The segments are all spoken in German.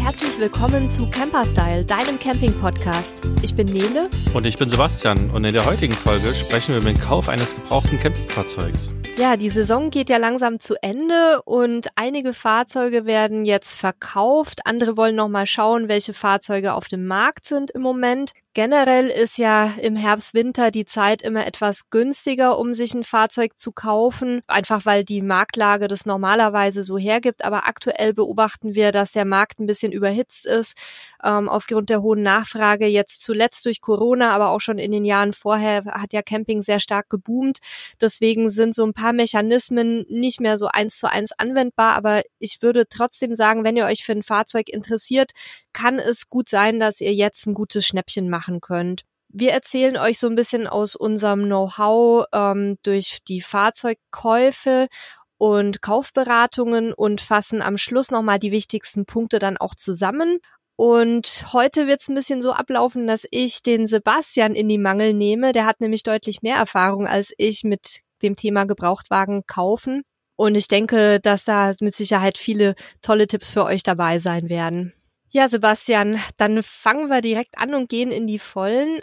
herzlich willkommen zu Camperstyle, deinem Camping-Podcast. Ich bin Nele. Und ich bin Sebastian. Und in der heutigen Folge sprechen wir über den Kauf eines gebrauchten Campingfahrzeugs. Ja, die Saison geht ja langsam zu Ende und einige Fahrzeuge werden jetzt verkauft. Andere wollen noch mal schauen, welche Fahrzeuge auf dem Markt sind im Moment. Generell ist ja im Herbst, Winter die Zeit immer etwas günstiger, um sich ein Fahrzeug zu kaufen. Einfach weil die Marktlage das normalerweise so hergibt. Aber aktuell beobachten wir, dass der Markt ein bisschen überhitzt ist, aufgrund der hohen Nachfrage. Jetzt zuletzt durch Corona, aber auch schon in den Jahren vorher hat ja Camping sehr stark geboomt. Deswegen sind so ein paar Mechanismen nicht mehr so 1:1 anwendbar. Aber ich würde trotzdem sagen, wenn ihr euch für ein Fahrzeug interessiert, kann es gut sein, dass ihr jetzt ein gutes Schnäppchen machen könnt. Wir erzählen euch so ein bisschen aus unserem Know-how durch die Fahrzeugkäufe und Kaufberatungen und fassen am Schluss nochmal die wichtigsten Punkte dann auch zusammen. Und heute wird es ein bisschen so ablaufen, dass ich den Sebastian in die Mangel nehme. Der hat nämlich deutlich mehr Erfahrung als ich mit dem Thema Gebrauchtwagen kaufen. Und ich denke, dass da mit Sicherheit viele tolle Tipps für euch dabei sein werden. Ja, Sebastian, dann fangen wir direkt an und gehen in die Vollen.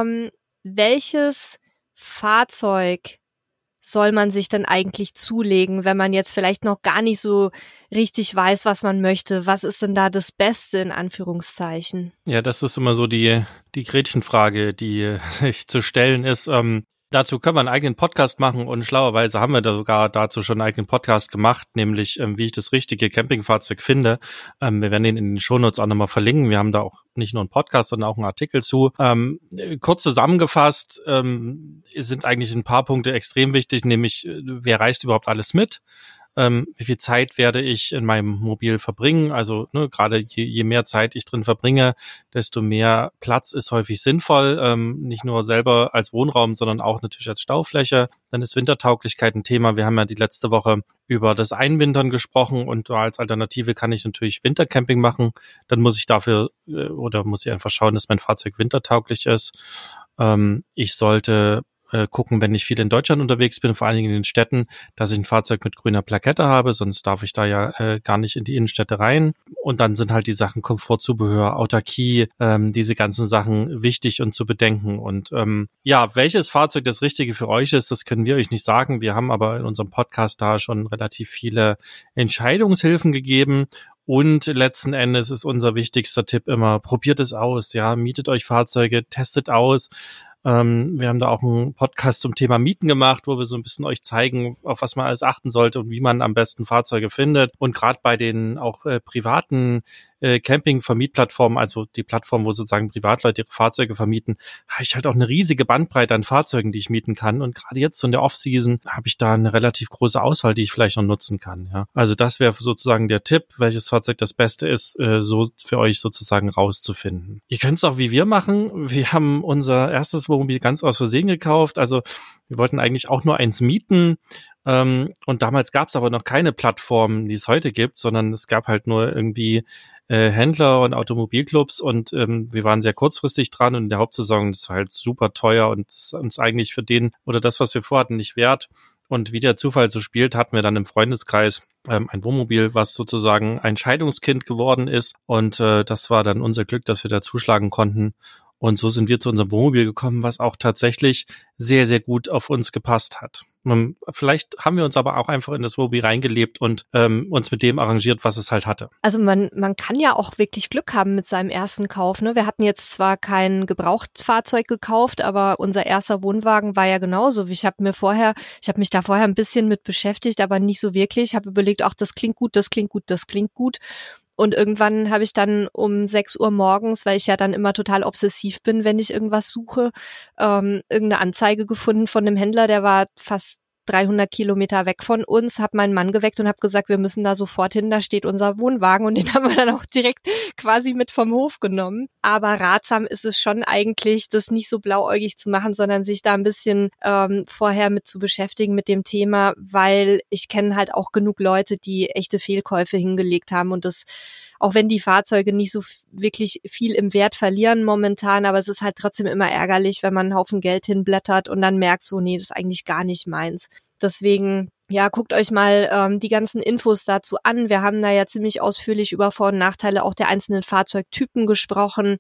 Welches Fahrzeug soll man sich denn eigentlich zulegen, wenn man jetzt vielleicht noch gar nicht so richtig weiß, was man möchte? Was ist denn da das Beste in Anführungszeichen? Ja, das ist immer so die Gretchenfrage, die sich zu stellen ist. Dazu können wir einen eigenen Podcast machen und schlauerweise haben wir da sogar dazu schon einen eigenen Podcast gemacht, nämlich wie ich das richtige Campingfahrzeug finde. Wir werden den in den Shownotes auch nochmal verlinken. Wir haben da auch nicht nur einen Podcast, sondern auch einen Artikel zu. Kurz zusammengefasst sind eigentlich ein paar Punkte extrem wichtig, nämlich wer reist überhaupt alles mit? Wie viel Zeit werde ich in meinem Mobil verbringen? Also gerade je mehr Zeit ich drin verbringe, desto mehr Platz ist häufig sinnvoll. Nicht nur selber als Wohnraum, sondern auch natürlich als Staufläche. Dann ist Wintertauglichkeit ein Thema. Wir haben ja die letzte Woche über das Einwintern gesprochen und als Alternative kann ich natürlich Wintercamping machen. Dann muss ich dafür muss ich einfach schauen, dass mein Fahrzeug wintertauglich ist. Ich sollte gucken, wenn ich viel in Deutschland unterwegs bin, vor allen Dingen in den Städten, dass ich ein Fahrzeug mit grüner Plakette habe, sonst darf ich da ja gar nicht in die Innenstädte rein. Und dann sind halt die Sachen Komfort, Zubehör, Autarkie, diese ganzen Sachen wichtig und zu bedenken. Und welches Fahrzeug das Richtige für euch ist, das können wir euch nicht sagen. Wir haben aber in unserem Podcast da schon relativ viele Entscheidungshilfen gegeben. Und letzten Endes ist unser wichtigster Tipp immer, probiert es aus, ja, mietet euch Fahrzeuge, testet aus. Wir haben da auch einen Podcast zum Thema Mieten gemacht, wo wir so ein bisschen euch zeigen, auf was man alles achten sollte und wie man am besten Fahrzeuge findet. Und gerade bei den auch privaten Camping-Vermietplattformen, also die Plattform, wo sozusagen Privatleute ihre Fahrzeuge vermieten, habe ich halt auch eine riesige Bandbreite an Fahrzeugen, die ich mieten kann. Und gerade jetzt so in der Off-Season habe ich da eine relativ große Auswahl, die ich vielleicht noch nutzen kann. Ja, also das wäre sozusagen der Tipp, welches Fahrzeug das Beste ist, so für euch sozusagen rauszufinden. Ihr könnt es auch wie wir machen. Wir haben unser erstes Wohnmobil ganz aus Versehen gekauft. Also wir wollten eigentlich auch nur eins mieten. Und damals gab es aber noch keine Plattform, die es heute gibt, sondern es gab halt nur irgendwie Händler und Automobilclubs und wir waren sehr kurzfristig dran und in der Hauptsaison, das war halt super teuer und das ist uns eigentlich für den oder das, was wir vorhatten, nicht wert. Und wie der Zufall so spielt, hatten wir dann im Freundeskreis ein Wohnmobil, was sozusagen ein Scheidungskind geworden ist und das war dann unser Glück, dass wir da zuschlagen konnten. Und so sind wir zu unserem Wohnmobil gekommen, was auch tatsächlich sehr, sehr gut auf uns gepasst hat. Vielleicht haben wir uns aber auch einfach in das Wohnmobil reingelebt und uns mit dem arrangiert, was es halt hatte. Also man kann ja auch wirklich Glück haben mit seinem ersten Kauf, ne? Wir hatten jetzt zwar kein Gebrauchtfahrzeug gekauft, aber unser erster Wohnwagen war ja genauso. Ich habe mich da vorher ein bisschen mit beschäftigt, aber nicht so wirklich. Ich habe überlegt, ach, das klingt gut, das klingt gut, das klingt gut. Und irgendwann habe ich dann um 6 Uhr morgens, weil ich ja dann immer total obsessiv bin, wenn ich irgendwas suche, irgendeine Anzeige gefunden von einem Händler, der war fast 300 Kilometer weg von uns, habe meinen Mann geweckt und habe gesagt, wir müssen da sofort hin, da steht unser Wohnwagen und den haben wir dann auch direkt quasi mit vom Hof genommen. Aber ratsam ist es schon eigentlich, das nicht so blauäugig zu machen, sondern sich da ein bisschen vorher mit zu beschäftigen mit dem Thema, weil ich kenne halt auch genug Leute, die echte Fehlkäufe hingelegt haben und das, auch wenn die Fahrzeuge nicht so wirklich viel im Wert verlieren momentan, aber es ist halt trotzdem immer ärgerlich, wenn man einen Haufen Geld hinblättert und dann merkt so, nee, das ist eigentlich gar nicht meins. Deswegen ja, guckt euch mal die ganzen Infos dazu an. Wir haben da ja ziemlich ausführlich über Vor- und Nachteile auch der einzelnen Fahrzeugtypen gesprochen.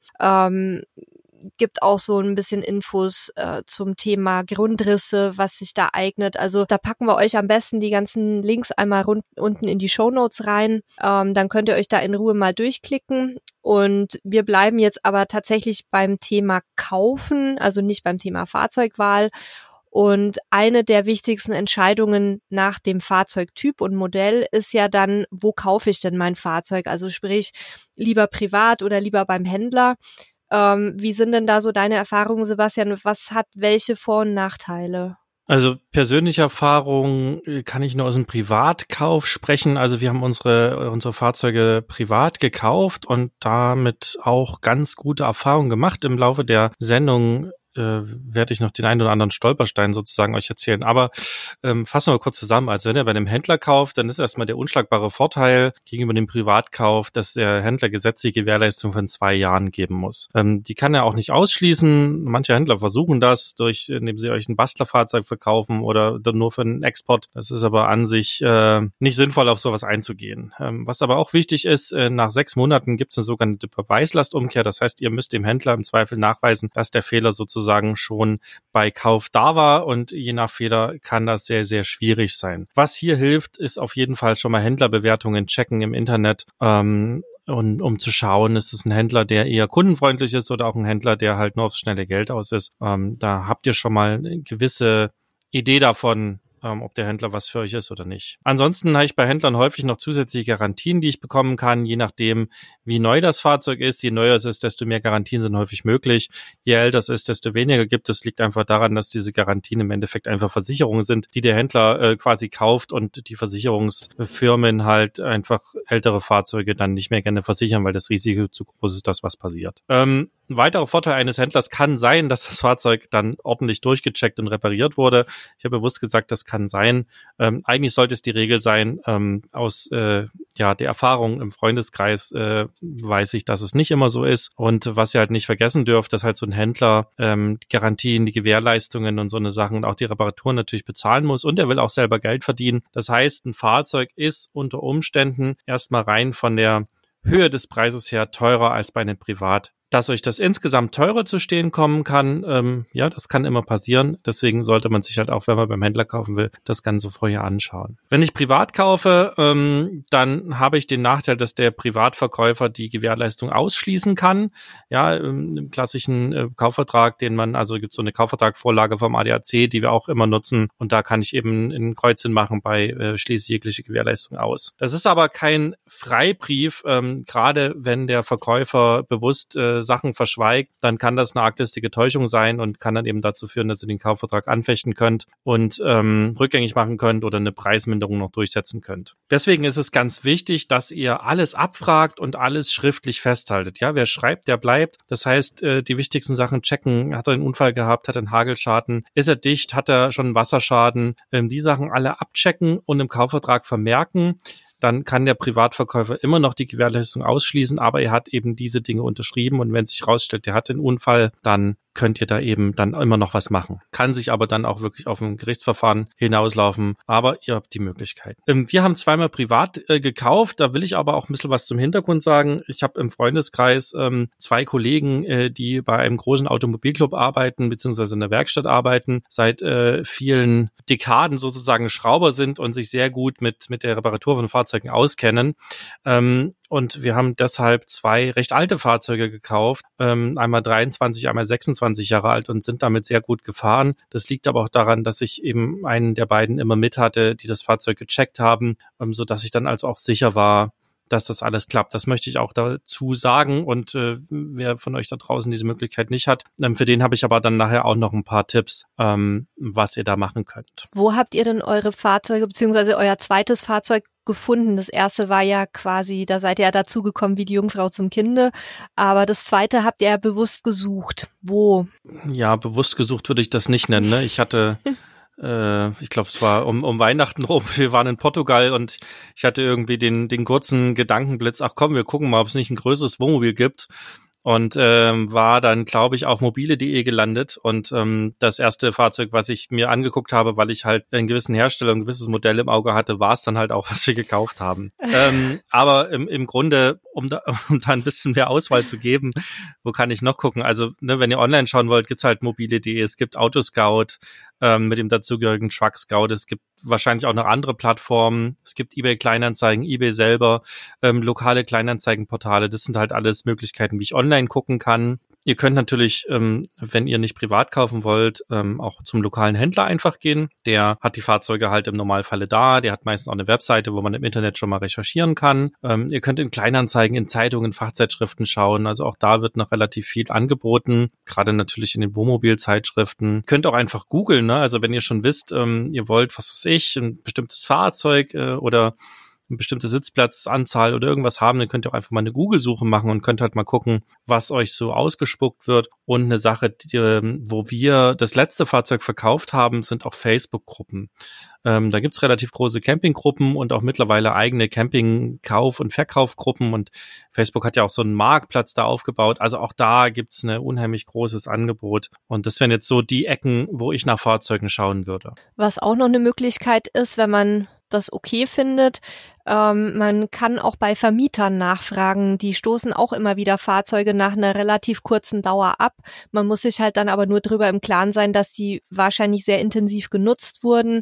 Gibt auch so ein bisschen Infos zum Thema Grundrisse, was sich da eignet. Also da packen wir euch am besten die ganzen Links einmal unten in die Shownotes rein. Dann könnt ihr euch da in Ruhe mal durchklicken. Und wir bleiben jetzt aber tatsächlich beim Thema Kaufen, also nicht beim Thema Fahrzeugwahl. Und eine der wichtigsten Entscheidungen nach dem Fahrzeugtyp und Modell ist ja dann, wo kaufe ich denn mein Fahrzeug? Also sprich, lieber privat oder lieber beim Händler. Wie sind denn da so deine Erfahrungen, Sebastian? Was hat welche Vor- und Nachteile? Also persönliche Erfahrung kann ich nur aus dem Privatkauf sprechen. Also wir haben unsere Fahrzeuge privat gekauft und damit auch ganz gute Erfahrungen gemacht. Im Laufe der Sendung werde ich noch den einen oder anderen Stolperstein sozusagen euch erzählen. Aber fassen wir kurz zusammen. Also wenn ihr bei einem Händler kauft, dann ist erstmal der unschlagbare Vorteil gegenüber dem Privatkauf, dass der Händler gesetzliche Gewährleistung von 2 Jahren geben muss. Die kann er auch nicht ausschließen. Manche Händler versuchen das, indem sie euch ein Bastlerfahrzeug verkaufen oder dann nur für einen Export. Das ist aber an sich nicht sinnvoll, auf sowas einzugehen. Was aber auch wichtig ist, nach 6 Monaten gibt es eine sogenannte Beweislastumkehr. Das heißt, ihr müsst dem Händler im Zweifel nachweisen, dass der Fehler sozusagen schon bei Kauf da war, und je nach Fehler kann das sehr, sehr schwierig sein. Was hier hilft, ist auf jeden Fall schon mal Händlerbewertungen checken im Internet, und um zu schauen, ist es ein Händler, der eher kundenfreundlich ist oder auch ein Händler, der halt nur aufs schnelle Geld aus ist. Da habt ihr schon mal eine gewisse Idee davon, ob der Händler was für euch ist oder nicht. Ansonsten habe ich bei Händlern häufig noch zusätzliche Garantien, die ich bekommen kann, je nachdem, wie neu das Fahrzeug ist. Je neuer es ist, desto mehr Garantien sind häufig möglich. Je älter es ist, desto weniger gibt es. Liegt einfach daran, dass diese Garantien im Endeffekt einfach Versicherungen sind, die der Händler quasi kauft und die Versicherungsfirmen halt einfach ältere Fahrzeuge dann nicht mehr gerne versichern, weil das Risiko zu groß ist, dass was passiert. Ein weiterer Vorteil eines Händlers kann sein, dass das Fahrzeug dann ordentlich durchgecheckt und repariert wurde. Ich habe bewusst gesagt, das kann sein. Eigentlich sollte es die Regel sein. Aus der Erfahrung im Freundeskreis weiß ich, dass es nicht immer so ist. Und was ihr halt nicht vergessen dürft, dass halt so ein Händler die Garantien, die Gewährleistungen und so eine Sachen und auch die Reparaturen natürlich bezahlen muss. Und er will auch selber Geld verdienen. Das heißt, ein Fahrzeug ist unter Umständen erstmal rein von der Höhe des Preises her teurer als bei einem Privat. Dass euch das insgesamt teurer zu stehen kommen kann, das kann immer passieren. Deswegen sollte man sich halt auch, wenn man beim Händler kaufen will, das Ganze vorher anschauen. Wenn ich privat kaufe, dann habe ich den Nachteil, dass der Privatverkäufer die Gewährleistung ausschließen kann. Ja, im klassischen Kaufvertrag, gibt so eine Kaufvertragvorlage vom ADAC, die wir auch immer nutzen. Und da kann ich eben ein Kreuzchen machen bei schließe jegliche Gewährleistung aus. Das ist aber kein Freibrief, gerade wenn der Verkäufer bewusst Sachen verschweigt, dann kann das eine arglistige Täuschung sein und kann dann eben dazu führen, dass ihr den Kaufvertrag anfechten könnt und rückgängig machen könnt oder eine Preisminderung noch durchsetzen könnt. Deswegen ist es ganz wichtig, dass ihr alles abfragt und alles schriftlich festhaltet. Ja, wer schreibt, der bleibt. Das heißt, die wichtigsten Sachen checken. Hat er einen Unfall gehabt? Hat er einen Hagelschaden? Ist er dicht? Hat er schon einen Wasserschaden? Die Sachen alle abchecken und im Kaufvertrag vermerken. Dann kann der Privatverkäufer immer noch die Gewährleistung ausschließen, aber er hat eben diese Dinge unterschrieben, und wenn sich rausstellt, der hat den Unfall, dann könnt ihr da eben dann immer noch was machen. Kann sich aber dann auch wirklich auf ein Gerichtsverfahren hinauslaufen, aber ihr habt die Möglichkeit. Wir haben zweimal privat gekauft, da will ich aber auch ein bisschen was zum Hintergrund sagen. Ich habe im Freundeskreis 2 Kollegen, die bei einem großen Automobilclub arbeiten, beziehungsweise in der Werkstatt arbeiten, seit vielen Dekaden sozusagen Schrauber sind und sich sehr gut mit der Reparatur von Fahrzeugen auskennen. Und wir haben deshalb 2 recht alte Fahrzeuge gekauft, einmal 23, einmal 26 Jahre alt, und sind damit sehr gut gefahren. Das liegt aber auch daran, dass ich eben einen der beiden immer mit hatte, die das Fahrzeug gecheckt haben, sodass ich dann also auch sicher war, dass das alles klappt. Das möchte ich auch dazu sagen, und wer von euch da draußen diese Möglichkeit nicht hat, für den habe ich aber dann nachher auch noch ein paar Tipps, was ihr da machen könnt. Wo habt ihr denn eure Fahrzeuge, beziehungsweise euer zweites Fahrzeug gefunden? Das erste war ja quasi, da seid ihr ja dazugekommen wie die Jungfrau zum Kinde, aber das zweite habt ihr ja bewusst gesucht. Wo? Ja, bewusst gesucht würde ich das nicht nennen, ne? Ich hatte ich glaube, es war um Weihnachten rum. Wir waren in Portugal und ich hatte irgendwie den kurzen Gedankenblitz, ach komm, wir gucken mal, ob es nicht ein größeres Wohnmobil gibt. und war dann, glaube ich, auf mobile.de gelandet und das erste Fahrzeug, was ich mir angeguckt habe, weil ich halt einen gewissen Hersteller, ein gewisses Modell im Auge hatte, war es dann halt auch, was wir gekauft haben. Aber im Grunde, um da ein bisschen mehr Auswahl zu geben, wo kann ich noch gucken? Also, ne, wenn ihr online schauen wollt, gibt's halt mobile.de, es gibt Autoscout mit dem dazugehörigen Truck Scout, es gibt wahrscheinlich auch noch andere Plattformen, es gibt eBay Kleinanzeigen, eBay selber, lokale Kleinanzeigenportale, das sind halt alles Möglichkeiten, wie ich online gucken kann. Ihr könnt natürlich, wenn ihr nicht privat kaufen wollt, auch zum lokalen Händler einfach gehen. Der hat die Fahrzeuge halt im Normalfalle da. Der hat meistens auch eine Webseite, wo man im Internet schon mal recherchieren kann. Ihr könnt in Kleinanzeigen, in Zeitungen, Fachzeitschriften schauen. Also auch da wird noch relativ viel angeboten. Gerade natürlich in den Wohnmobilzeitschriften. Könnt auch einfach googeln, ne? Also wenn ihr schon wisst, ihr wollt, was weiß ich, ein bestimmtes Fahrzeug oder eine bestimmte Sitzplatzanzahl oder irgendwas haben, dann könnt ihr auch einfach mal eine Google-Suche machen und könnt halt mal gucken, was euch so ausgespuckt wird. Und eine Sache, wo wir das letzte Fahrzeug verkauft haben, sind auch Facebook-Gruppen. Da gibt's relativ große Campinggruppen und auch mittlerweile eigene Camping-Kauf- und Verkaufgruppen und Facebook hat ja auch so einen Marktplatz da aufgebaut. Also auch da gibt's ein unheimlich großes Angebot und das wären jetzt so die Ecken, wo ich nach Fahrzeugen schauen würde. Was auch noch eine Möglichkeit ist, wenn man das okay findet, man kann auch bei Vermietern nachfragen. Die stoßen auch immer wieder Fahrzeuge nach einer relativ kurzen Dauer ab. Man muss sich halt dann aber nur drüber im Klaren sein, dass die wahrscheinlich sehr intensiv genutzt wurden,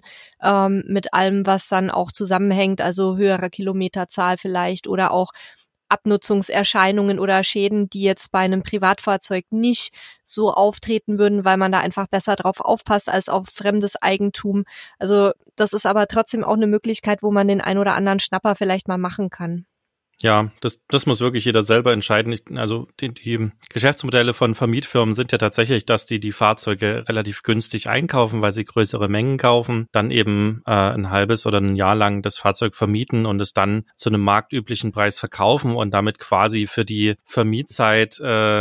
mit allem, was dann auch zusammenhängt, also höherer Kilometerzahl vielleicht oder auch Abnutzungserscheinungen oder Schäden, die jetzt bei einem Privatfahrzeug nicht so auftreten würden, weil man da einfach besser drauf aufpasst als auf fremdes Eigentum. Also das ist aber trotzdem auch eine Möglichkeit, wo man den ein oder anderen Schnapper vielleicht mal machen kann. Ja, das muss wirklich jeder selber entscheiden. Also die Geschäftsmodelle von Vermietfirmen sind ja tatsächlich, dass die Fahrzeuge relativ günstig einkaufen, weil sie größere Mengen kaufen, dann eben ein halbes oder ein Jahr lang das Fahrzeug vermieten und es dann zu einem marktüblichen Preis verkaufen und damit quasi für die Vermietzeit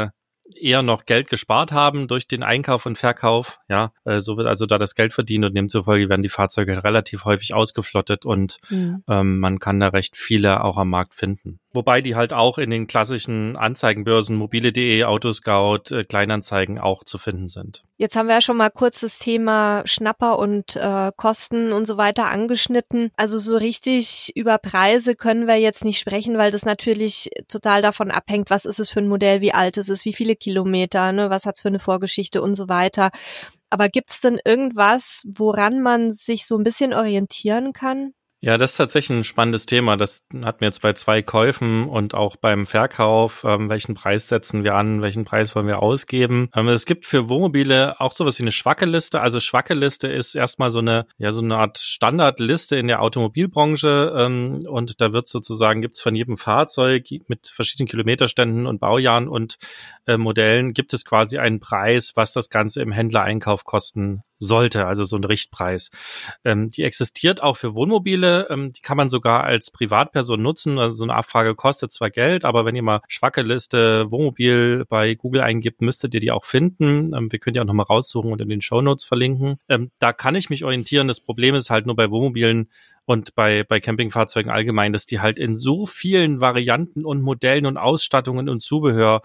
eher noch Geld gespart haben durch den Einkauf und Verkauf. Ja, so wird also da das Geld verdient und demzufolge werden die Fahrzeuge relativ häufig ausgeflottet und man kann da recht viele auch am Markt finden. Wobei die halt auch in den klassischen Anzeigenbörsen, mobile.de, Autoscout, Kleinanzeigen auch zu finden sind. Jetzt haben wir ja schon mal kurz das Thema Schnapper und Kosten und so weiter angeschnitten. Also so richtig über Preise können wir jetzt nicht sprechen, weil das natürlich total davon abhängt, was ist es für ein Modell, wie alt ist es, wie viele Kilometer, ne, was hat's für eine Vorgeschichte und so weiter. Aber gibt's denn irgendwas, woran man sich so ein bisschen orientieren kann? Ja, das ist tatsächlich ein spannendes Thema. Das hatten wir jetzt bei 2 Käufen und auch beim Verkauf. Welchen Preis setzen wir an? Welchen Preis wollen wir ausgeben? Es gibt für Wohnmobile auch sowas wie eine Schwackeliste. Also Schwackeliste ist erstmal so eine Art Standardliste in der Automobilbranche. Und da wird sozusagen, gibt's von jedem Fahrzeug mit verschiedenen Kilometerständen und Baujahren und Modellen gibt es quasi einen Preis, was das Ganze im Händlereinkauf kosten sollte, also so ein Richtpreis. Die existiert auch für Wohnmobile, die kann man sogar als Privatperson nutzen, also so eine Abfrage kostet zwar Geld, aber wenn ihr mal Schwackeliste Wohnmobil bei Google eingibt, müsstet ihr die auch finden. Wir können die auch nochmal raussuchen und in den Shownotes verlinken. Da kann ich mich orientieren, das Problem ist halt nur bei Wohnmobilen und bei Campingfahrzeugen allgemein, dass die halt in so vielen Varianten und Modellen und Ausstattungen und Zubehör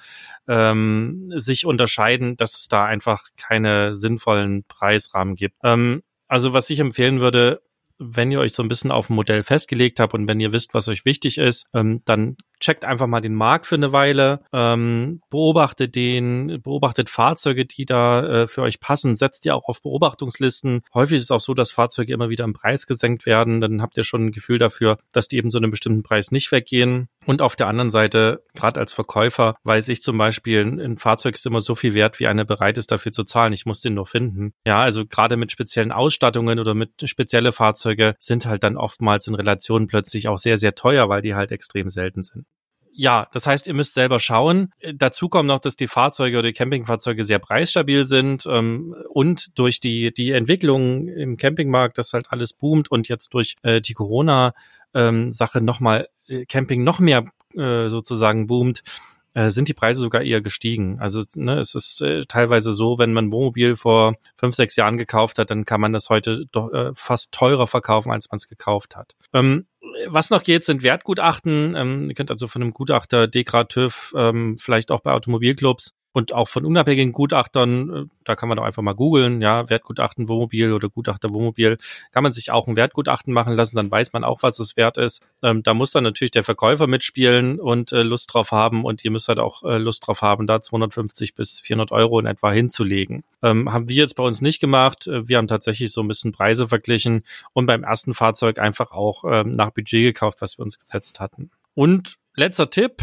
sich unterscheiden, dass es da einfach keine sinnvollen Preisrahmen gibt. Also was ich empfehlen würde, wenn ihr euch so ein bisschen auf ein Modell festgelegt habt und wenn ihr wisst, was euch wichtig ist, dann checkt einfach mal den Markt für eine Weile, beobachtet Fahrzeuge, die da für euch passen, setzt ihr auch auf Beobachtungslisten. Häufig ist es auch so, dass Fahrzeuge immer wieder im Preis gesenkt werden, dann habt ihr schon ein Gefühl dafür, dass die eben so einen bestimmten Preis nicht weggehen. Und auf der anderen Seite, gerade als Verkäufer, weiß ich zum Beispiel, ein Fahrzeug ist immer so viel wert, wie einer bereit ist, dafür zu zahlen. Ich muss den nur finden. Ja, also gerade mit speziellen Ausstattungen oder mit spezielle Fahrzeuge sind halt dann oftmals in Relation plötzlich auch sehr, sehr teuer, weil die halt extrem selten sind. Ja, das heißt, ihr müsst selber schauen. Dazu kommt noch, dass die Fahrzeuge oder die Campingfahrzeuge sehr preisstabil sind und durch die Entwicklung im Campingmarkt, das halt alles boomt und jetzt durch die Corona-Sache nochmal Camping noch mehr sozusagen boomt, sind die Preise sogar eher gestiegen. Also es ist teilweise so, wenn man ein Wohnmobil vor 5, 6 Jahren gekauft hat, dann kann man das heute doch fast teurer verkaufen, als man es gekauft hat. Was noch geht, sind Wertgutachten. Ihr könnt also von einem Gutachter, DEKRA, TÜV, vielleicht auch bei Automobilclubs und auch von unabhängigen Gutachtern, da kann man doch einfach mal googeln, ja, Wertgutachten Wohnmobil oder Gutachter Wohnmobil, kann man sich auch ein Wertgutachten machen lassen, dann weiß man auch, was es wert ist. Da muss dann natürlich der Verkäufer mitspielen und Lust drauf haben und ihr müsst halt auch Lust drauf haben, da 250 bis 400 Euro in etwa hinzulegen. Haben wir jetzt bei uns nicht gemacht. Wir haben tatsächlich so ein bisschen Preise verglichen und beim ersten Fahrzeug einfach auch nach Budget gekauft, was wir uns gesetzt hatten. Und letzter Tipp,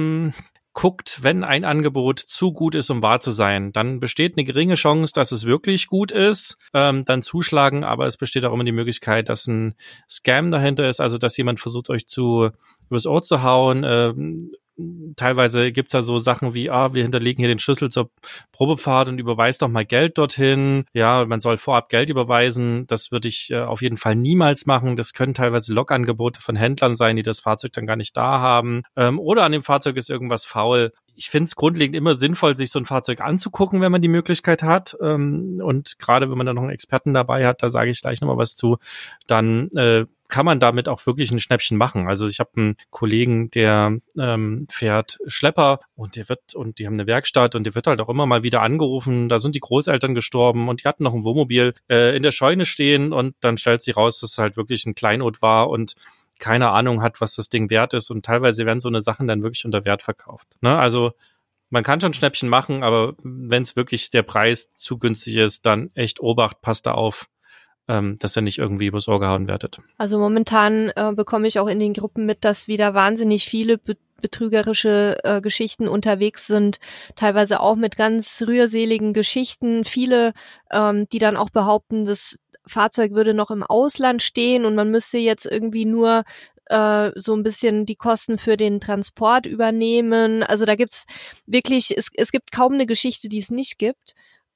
guckt, wenn ein Angebot zu gut ist, um wahr zu sein, dann besteht eine geringe Chance, dass es wirklich gut ist, dann zuschlagen, aber es besteht auch immer die Möglichkeit, dass ein Scam dahinter ist, also dass jemand versucht, euch übers Ohr zu hauen. Teilweise gibt's da so Sachen wie, wir hinterlegen hier den Schlüssel zur Probefahrt und überweist doch mal Geld dorthin. Ja, man soll vorab Geld überweisen. Das würde ich auf jeden Fall niemals machen. Das können teilweise Lockangebote von Händlern sein, die das Fahrzeug dann gar nicht da haben. Oder an dem Fahrzeug ist irgendwas faul. Ich finde es grundlegend immer sinnvoll, sich so ein Fahrzeug anzugucken, wenn man die Möglichkeit hat. Und gerade wenn man dann noch einen Experten dabei hat, da sage ich gleich nochmal was zu, dann kann man damit auch wirklich ein Schnäppchen machen. Also ich habe einen Kollegen, der fährt Schlepper und die haben eine Werkstatt und der wird halt auch immer mal wieder angerufen. Da sind die Großeltern gestorben und die hatten noch ein Wohnmobil in der Scheune stehen und dann stellt sich raus, dass es halt wirklich ein Kleinod war und keine Ahnung hat, was das Ding wert ist und teilweise werden so eine Sachen dann wirklich unter Wert verkauft. Ne? Also man kann schon Schnäppchen machen, aber wenn es wirklich der Preis zu günstig ist, dann echt Obacht, passt da auf, dass er nicht irgendwie übers Ohr gehauen werdet. Also momentan bekomme ich auch in den Gruppen mit, dass wieder wahnsinnig viele betrügerische Geschichten unterwegs sind, teilweise auch mit ganz rührseligen Geschichten. Viele, die dann auch behaupten, das Fahrzeug würde noch im Ausland stehen und man müsste jetzt irgendwie nur so ein bisschen die Kosten für den Transport übernehmen. Also da gibt's wirklich, es gibt kaum eine Geschichte, die es nicht gibt.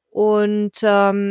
Und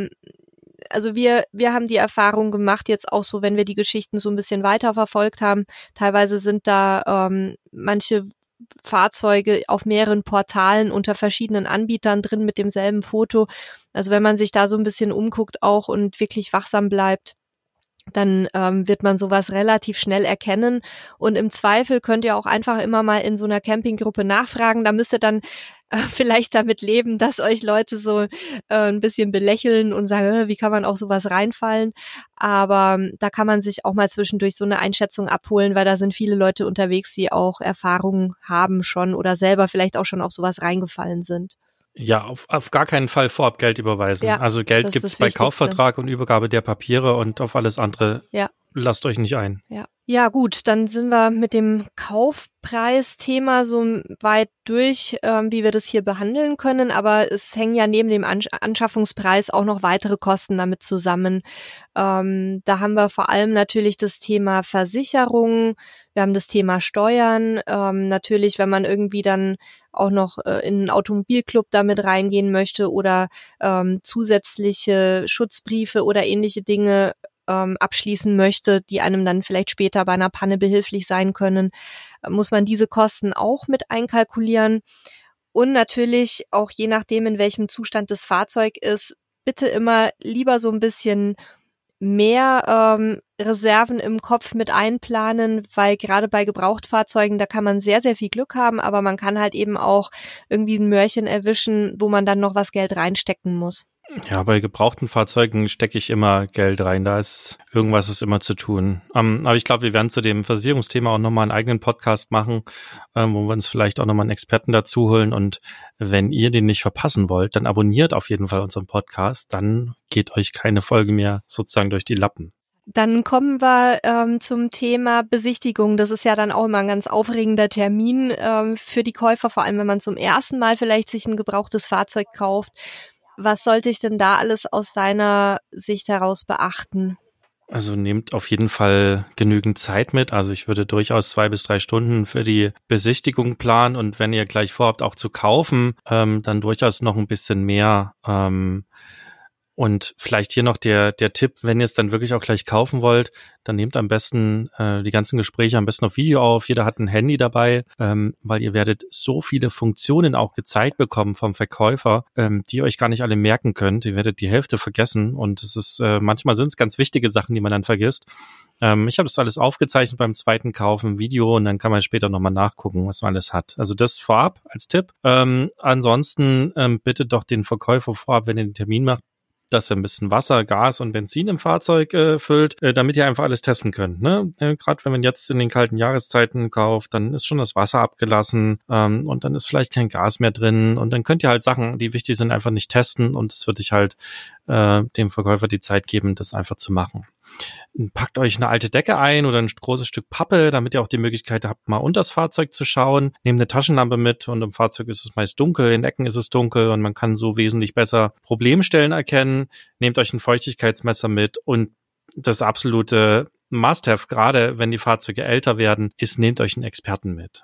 also wir haben die Erfahrung gemacht, jetzt auch so, wenn wir die Geschichten so ein bisschen weiter verfolgt haben, teilweise sind da manche Fahrzeuge auf mehreren Portalen unter verschiedenen Anbietern drin mit demselben Foto. Also wenn man sich da so ein bisschen umguckt auch und wirklich wachsam bleibt, dann wird man sowas relativ schnell erkennen. Und im Zweifel könnt ihr auch einfach immer mal in so einer Campinggruppe nachfragen. Da müsst ihr dann vielleicht damit leben, dass euch Leute so ein bisschen belächeln und sagen, wie kann man auch sowas reinfallen? Aber da kann man sich auch mal zwischendurch so eine Einschätzung abholen, weil da sind viele Leute unterwegs, die auch Erfahrungen haben schon oder selber vielleicht auch schon auf sowas reingefallen sind. Ja, auf gar keinen Fall vorab Geld überweisen. Ja, also Geld gibt's bei Kaufvertrag und Übergabe der Papiere und auf alles andere lasst euch nicht ein. Ja gut, dann sind wir mit dem Kaufpreisthema so weit durch, wie wir das hier behandeln können, aber es hängen ja neben dem Anschaffungspreis auch noch weitere Kosten damit zusammen. Da haben wir vor allem natürlich das Thema Versicherung, wir haben das Thema Steuern, natürlich, wenn man irgendwie dann auch noch in einen Automobilclub damit reingehen möchte oder zusätzliche Schutzbriefe oder ähnliche Dinge abschließen möchte, die einem dann vielleicht später bei einer Panne behilflich sein können, muss man diese Kosten auch mit einkalkulieren. Und natürlich auch je nachdem, in welchem Zustand das Fahrzeug ist, bitte immer lieber so ein bisschen mehr Reserven im Kopf mit einplanen, weil gerade bei Gebrauchtfahrzeugen, da kann man sehr, sehr viel Glück haben, aber man kann halt eben auch irgendwie ein Mörchen erwischen, wo man dann noch was Geld reinstecken muss. Ja, bei gebrauchten Fahrzeugen stecke ich immer Geld rein. Da ist irgendwas immer zu tun. Aber ich glaube, wir werden zu dem Versicherungsthema auch nochmal einen eigenen Podcast machen, wo wir uns vielleicht auch nochmal einen Experten dazu holen. Und wenn ihr den nicht verpassen wollt, dann abonniert auf jeden Fall unseren Podcast. Dann geht euch keine Folge mehr sozusagen durch die Lappen. Dann kommen wir zum Thema Besichtigung. Das ist ja dann auch immer ein ganz aufregender Termin für die Käufer, vor allem wenn man zum ersten Mal vielleicht sich ein gebrauchtes Fahrzeug kauft. Was sollte ich denn da alles aus deiner Sicht heraus beachten? Also nehmt auf jeden Fall genügend Zeit mit. Also ich würde durchaus 2 bis 3 Stunden für die Besichtigung planen und wenn ihr gleich vorhabt auch zu kaufen, dann durchaus noch ein bisschen mehr. Und vielleicht hier noch der Tipp, wenn ihr es dann wirklich auch gleich kaufen wollt, dann nehmt am besten die ganzen Gespräche am besten auf Video auf. Jeder hat ein Handy dabei, weil ihr werdet so viele Funktionen auch gezeigt bekommen vom Verkäufer, die ihr euch gar nicht alle merken könnt. Ihr werdet die Hälfte vergessen und es ist manchmal sind es ganz wichtige Sachen, die man dann vergisst. Ich habe das alles aufgezeichnet beim zweiten Kauf im Video und dann kann man später nochmal nachgucken, was man alles hat. Also das vorab als Tipp. Ansonsten bittet doch den Verkäufer vorab, wenn ihr den Termin macht, dass er ein bisschen Wasser, Gas und Benzin im Fahrzeug füllt, damit ihr einfach alles testen könnt. Ne? Gerade wenn man jetzt in den kalten Jahreszeiten kauft, dann ist schon das Wasser abgelassen und dann ist vielleicht kein Gas mehr drin und dann könnt ihr halt Sachen, die wichtig sind, einfach nicht testen und es würde ich halt dem Verkäufer die Zeit geben, das einfach zu machen. Packt euch eine alte Decke ein oder ein großes Stück Pappe, damit ihr auch die Möglichkeit habt, mal unter das Fahrzeug zu schauen. Nehmt eine Taschenlampe mit und im Fahrzeug ist es meist dunkel, in Ecken ist es dunkel und man kann so wesentlich besser Problemstellen erkennen. Nehmt euch ein Feuchtigkeitsmesser mit und das absolute Must-have, gerade wenn die Fahrzeuge älter werden, ist, nehmt euch einen Experten mit.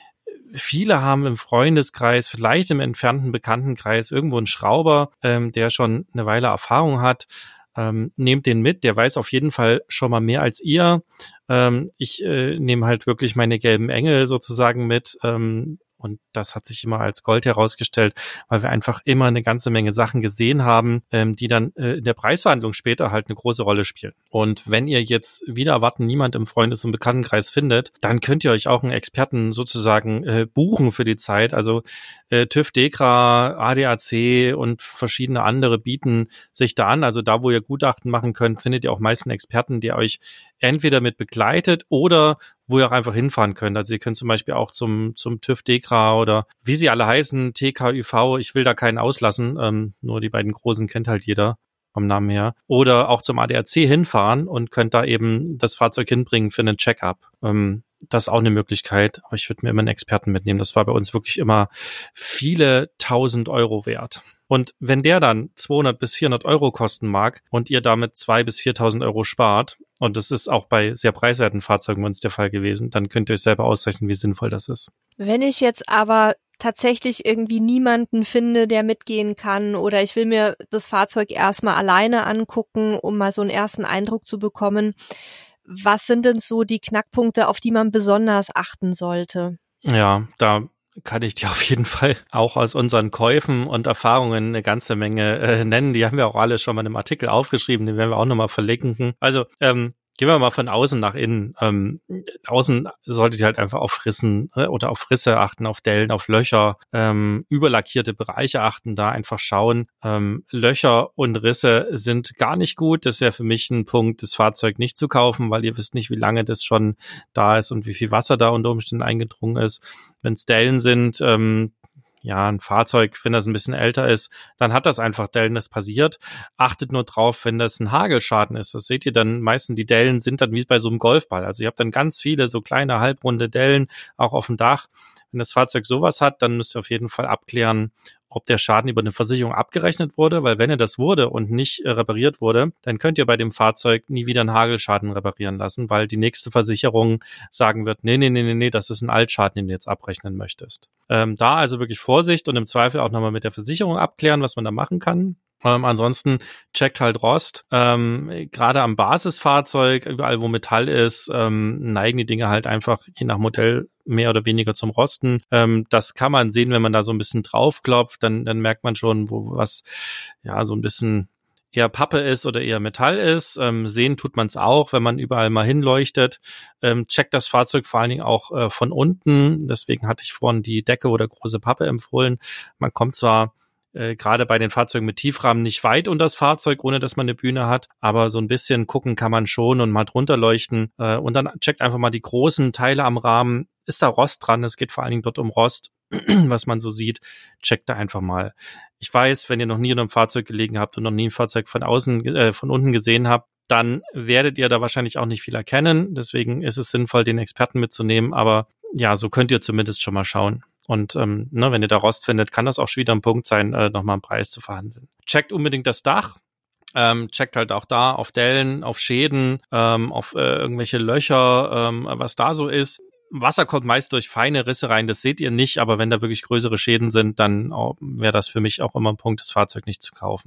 Viele haben im Freundeskreis, vielleicht im entfernten Bekanntenkreis irgendwo einen Schrauber, der schon eine Weile Erfahrung hat. Nehmt den mit, der weiß auf jeden Fall schon mal mehr als ihr. Ich nehme halt wirklich meine gelben Engel sozusagen mit. Und das hat sich immer als Gold herausgestellt, weil wir einfach immer eine ganze Menge Sachen gesehen haben, die dann in der Preisverhandlung später halt eine große Rolle spielen. Und wenn ihr jetzt wieder erwarten niemand im Freundes- und Bekanntenkreis findet, dann könnt ihr euch auch einen Experten sozusagen buchen für die Zeit. Also TÜV, DEKRA, ADAC und verschiedene andere bieten sich da an. Also da, wo ihr Gutachten machen könnt, findet ihr auch meist einen Experten, der euch entweder mit begleitet oder wo ihr auch einfach hinfahren könnt. Also ihr könnt zum Beispiel auch zum TÜV, DEKRA oder wie sie alle heißen, TKÜV, ich will da keinen auslassen, nur die beiden großen kennt halt jeder vom Namen her. Oder auch zum ADAC hinfahren und könnt da eben das Fahrzeug hinbringen für einen Check-up. Das ist auch eine Möglichkeit, aber ich würde mir immer einen Experten mitnehmen. Das war bei uns wirklich immer viele 1.000 Euro wert. Und wenn der dann 200 bis 400 Euro kosten mag und ihr damit 2.000 bis 4.000 Euro spart, und das ist auch bei sehr preiswerten Fahrzeugen bei uns der Fall gewesen, dann könnt ihr euch selber ausrechnen, wie sinnvoll das ist. Wenn ich jetzt aber tatsächlich irgendwie niemanden finde, der mitgehen kann oder ich will mir das Fahrzeug erstmal alleine angucken, um mal so einen ersten Eindruck zu bekommen, was sind denn so die Knackpunkte, auf die man besonders achten sollte? Ja, da kann ich dir auf jeden Fall auch aus unseren Käufen und Erfahrungen eine ganze Menge nennen. Die haben wir auch alle schon mal in einem Artikel aufgeschrieben, den werden wir auch nochmal verlinken. Also gehen wir mal von außen nach innen. Außen solltet ihr halt einfach auf Rissen oder auf Risse achten, auf Dellen, auf Löcher, überlackierte Bereiche achten, da einfach schauen. Löcher und Risse sind gar nicht gut. Das wäre für mich ein Punkt, das Fahrzeug nicht zu kaufen, weil ihr wisst nicht, wie lange das schon da ist und wie viel Wasser da unter Umständen eingedrungen ist. Wenn es Dellen sind, ein Fahrzeug, wenn das ein bisschen älter ist, dann hat das einfach Dellen, das passiert. Achtet nur drauf, wenn das ein Hagelschaden ist. Das seht ihr dann, meistens die Dellen sind dann wie bei so einem Golfball. Also ihr habt dann ganz viele so kleine halbrunde Dellen, auch auf dem Dach. Wenn das Fahrzeug sowas hat, dann müsst ihr auf jeden Fall abklären, ob der Schaden über eine Versicherung abgerechnet wurde, weil wenn er das wurde und nicht repariert wurde, dann könnt ihr bei dem Fahrzeug nie wieder einen Hagelschaden reparieren lassen, weil die nächste Versicherung sagen wird, nee, das ist ein Altschaden, den du jetzt abrechnen möchtest. Da also wirklich Vorsicht und im Zweifel auch nochmal mit der Versicherung abklären, was man da machen kann. Ansonsten checkt halt Rost. Gerade am Basisfahrzeug, überall wo Metall ist, neigen die Dinge halt einfach je nach Modell mehr oder weniger zum Rosten. Das kann man sehen, wenn man da so ein bisschen draufklopft, dann merkt man schon, wo was ja so ein bisschen eher Pappe ist oder eher Metall ist. Sehen tut man es auch, wenn man überall mal hinleuchtet. Checkt das Fahrzeug vor allen Dingen auch von unten. Deswegen hatte ich vorhin die Decke oder große Pappe empfohlen. Man kommt zwar gerade bei den Fahrzeugen mit Tiefrahmen nicht weit unter das Fahrzeug, ohne dass man eine Bühne hat, aber so ein bisschen gucken kann man schon und mal drunter leuchten und dann checkt einfach mal die großen Teile am Rahmen. Ist da Rost dran? Es geht vor allen Dingen dort um Rost, was man so sieht. Checkt da einfach mal. Ich weiß, wenn ihr noch nie in einem Fahrzeug gelegen habt und noch nie ein Fahrzeug von unten gesehen habt, dann werdet ihr da wahrscheinlich auch nicht viel erkennen. Deswegen ist es sinnvoll, den Experten mitzunehmen, aber ja, so könnt ihr zumindest schon mal schauen. Und wenn ihr da Rost findet, kann das auch schon wieder ein Punkt sein, nochmal einen Preis zu verhandeln. Checkt unbedingt das Dach. Checkt halt auch da auf Dellen, auf Schäden, auf irgendwelche Löcher, was da so ist. Wasser kommt meist durch feine Risse rein, das seht ihr nicht, aber wenn da wirklich größere Schäden sind, dann wäre das für mich auch immer ein Punkt, das Fahrzeug nicht zu kaufen.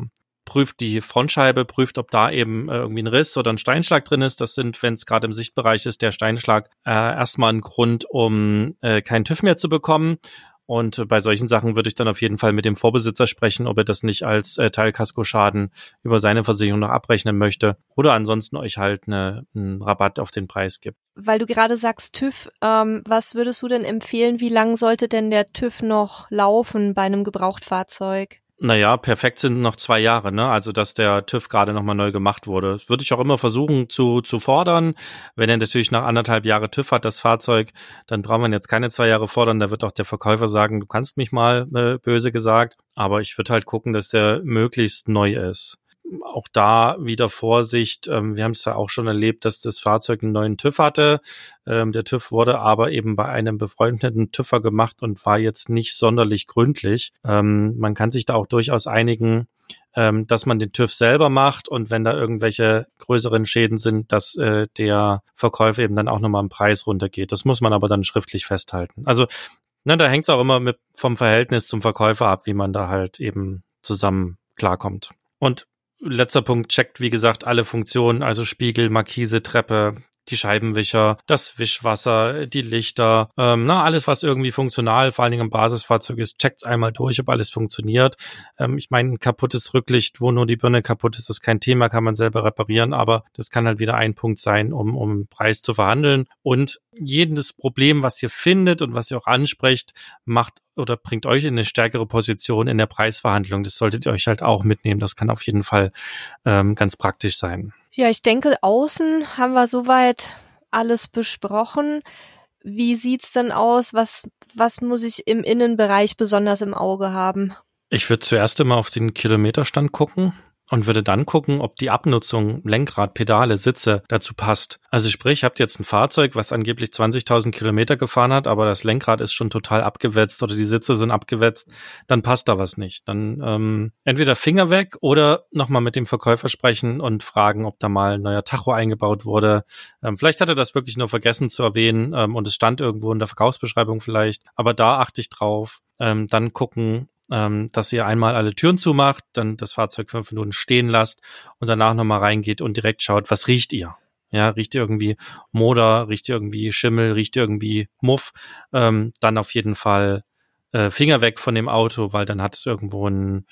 prüft die Frontscheibe, prüft, ob da eben irgendwie ein Riss oder ein Steinschlag drin ist. Das sind, wenn es gerade im Sichtbereich ist, der Steinschlag erstmal ein Grund, um keinen TÜV mehr zu bekommen. Und bei solchen Sachen würde ich dann auf jeden Fall mit dem Vorbesitzer sprechen, ob er das nicht als Teilkaskoschaden über seine Versicherung noch abrechnen möchte oder ansonsten euch halt einen Rabatt auf den Preis gibt. Weil du gerade sagst TÜV, was würdest du denn empfehlen, wie lang sollte denn der TÜV noch laufen bei einem Gebrauchtfahrzeug? Naja, perfekt sind noch 2 Jahre, ne? Also, dass der TÜV gerade nochmal neu gemacht wurde. Das würde ich auch immer versuchen zu fordern. Wenn er natürlich nach 1,5 Jahre TÜV hat, das Fahrzeug, dann braucht man jetzt keine 2 Jahre fordern. Da wird auch der Verkäufer sagen, du kannst mich mal, böse gesagt. Aber ich würde halt gucken, dass der möglichst neu ist. Auch da wieder Vorsicht. Wir haben es ja auch schon erlebt, dass das Fahrzeug einen neuen TÜV hatte. Der TÜV wurde aber eben bei einem befreundeten TÜVer gemacht und war jetzt nicht sonderlich gründlich. Man kann sich da auch durchaus einigen, dass man den TÜV selber macht und wenn da irgendwelche größeren Schäden sind, dass der Verkäufer eben dann auch nochmal im Preis runtergeht. Das muss man aber dann schriftlich festhalten. Also da hängt es auch immer vom Verhältnis zum Verkäufer ab, wie man da halt eben zusammen klarkommt. Und letzter Punkt, checkt, wie gesagt, alle Funktionen, also Spiegel, Markise, Treppe, die Scheibenwischer, das Wischwasser, die Lichter, alles, was irgendwie funktional, vor allen Dingen im Basisfahrzeug ist, checkt's einmal durch, ob alles funktioniert. Ich meine, ein kaputtes Rücklicht, wo nur die Birne kaputt ist, ist kein Thema, kann man selber reparieren, aber das kann halt wieder ein Punkt sein, um einen Preis zu verhandeln. Und jedes Problem, was ihr findet und was ihr auch ansprecht, macht oder bringt euch in eine stärkere Position in der Preisverhandlung. Das solltet ihr euch halt auch mitnehmen. Das kann auf jeden Fall ganz praktisch sein. Ja, ich denke, außen haben wir soweit alles besprochen. Wie sieht's denn aus? Was muss ich im Innenbereich besonders im Auge haben? Ich würde zuerst immer auf den Kilometerstand gucken und würde dann gucken, ob die Abnutzung, Lenkrad, Pedale, Sitze dazu passt. Also sprich, habt jetzt ein Fahrzeug, was angeblich 20.000 Kilometer gefahren hat, aber das Lenkrad ist schon total abgewetzt oder die Sitze sind abgewetzt, dann passt da was nicht. Dann entweder Finger weg oder nochmal mit dem Verkäufer sprechen und fragen, ob da mal ein neuer Tacho eingebaut wurde. Vielleicht hat er das wirklich nur vergessen zu erwähnen und es stand irgendwo in der Verkaufsbeschreibung vielleicht, aber da achte ich drauf. Dann gucken, dass ihr einmal alle Türen zumacht, dann das Fahrzeug 5 Minuten stehen lasst und danach nochmal reingeht und direkt schaut, was riecht ihr? Ja, riecht ihr irgendwie Moder, riecht ihr irgendwie Schimmel, riecht ihr irgendwie Muff? Dann auf jeden Fall Finger weg von dem Auto, weil dann hat es irgendwo ein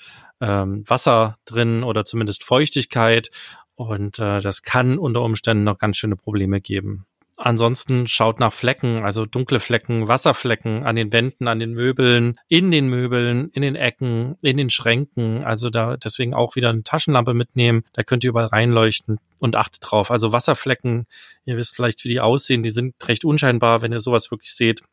Wasser drin oder zumindest Feuchtigkeit und das kann unter Umständen noch ganz schöne Probleme geben. Ansonsten schaut nach Flecken, also dunkle Flecken, Wasserflecken an den Wänden, an den Möbeln, in den Ecken, in den Schränken. Also da deswegen auch wieder eine Taschenlampe mitnehmen. Da könnt ihr überall reinleuchten und achtet drauf. Also Wasserflecken, ihr wisst vielleicht, wie die aussehen. Die sind recht unscheinbar, wenn ihr sowas wirklich seht.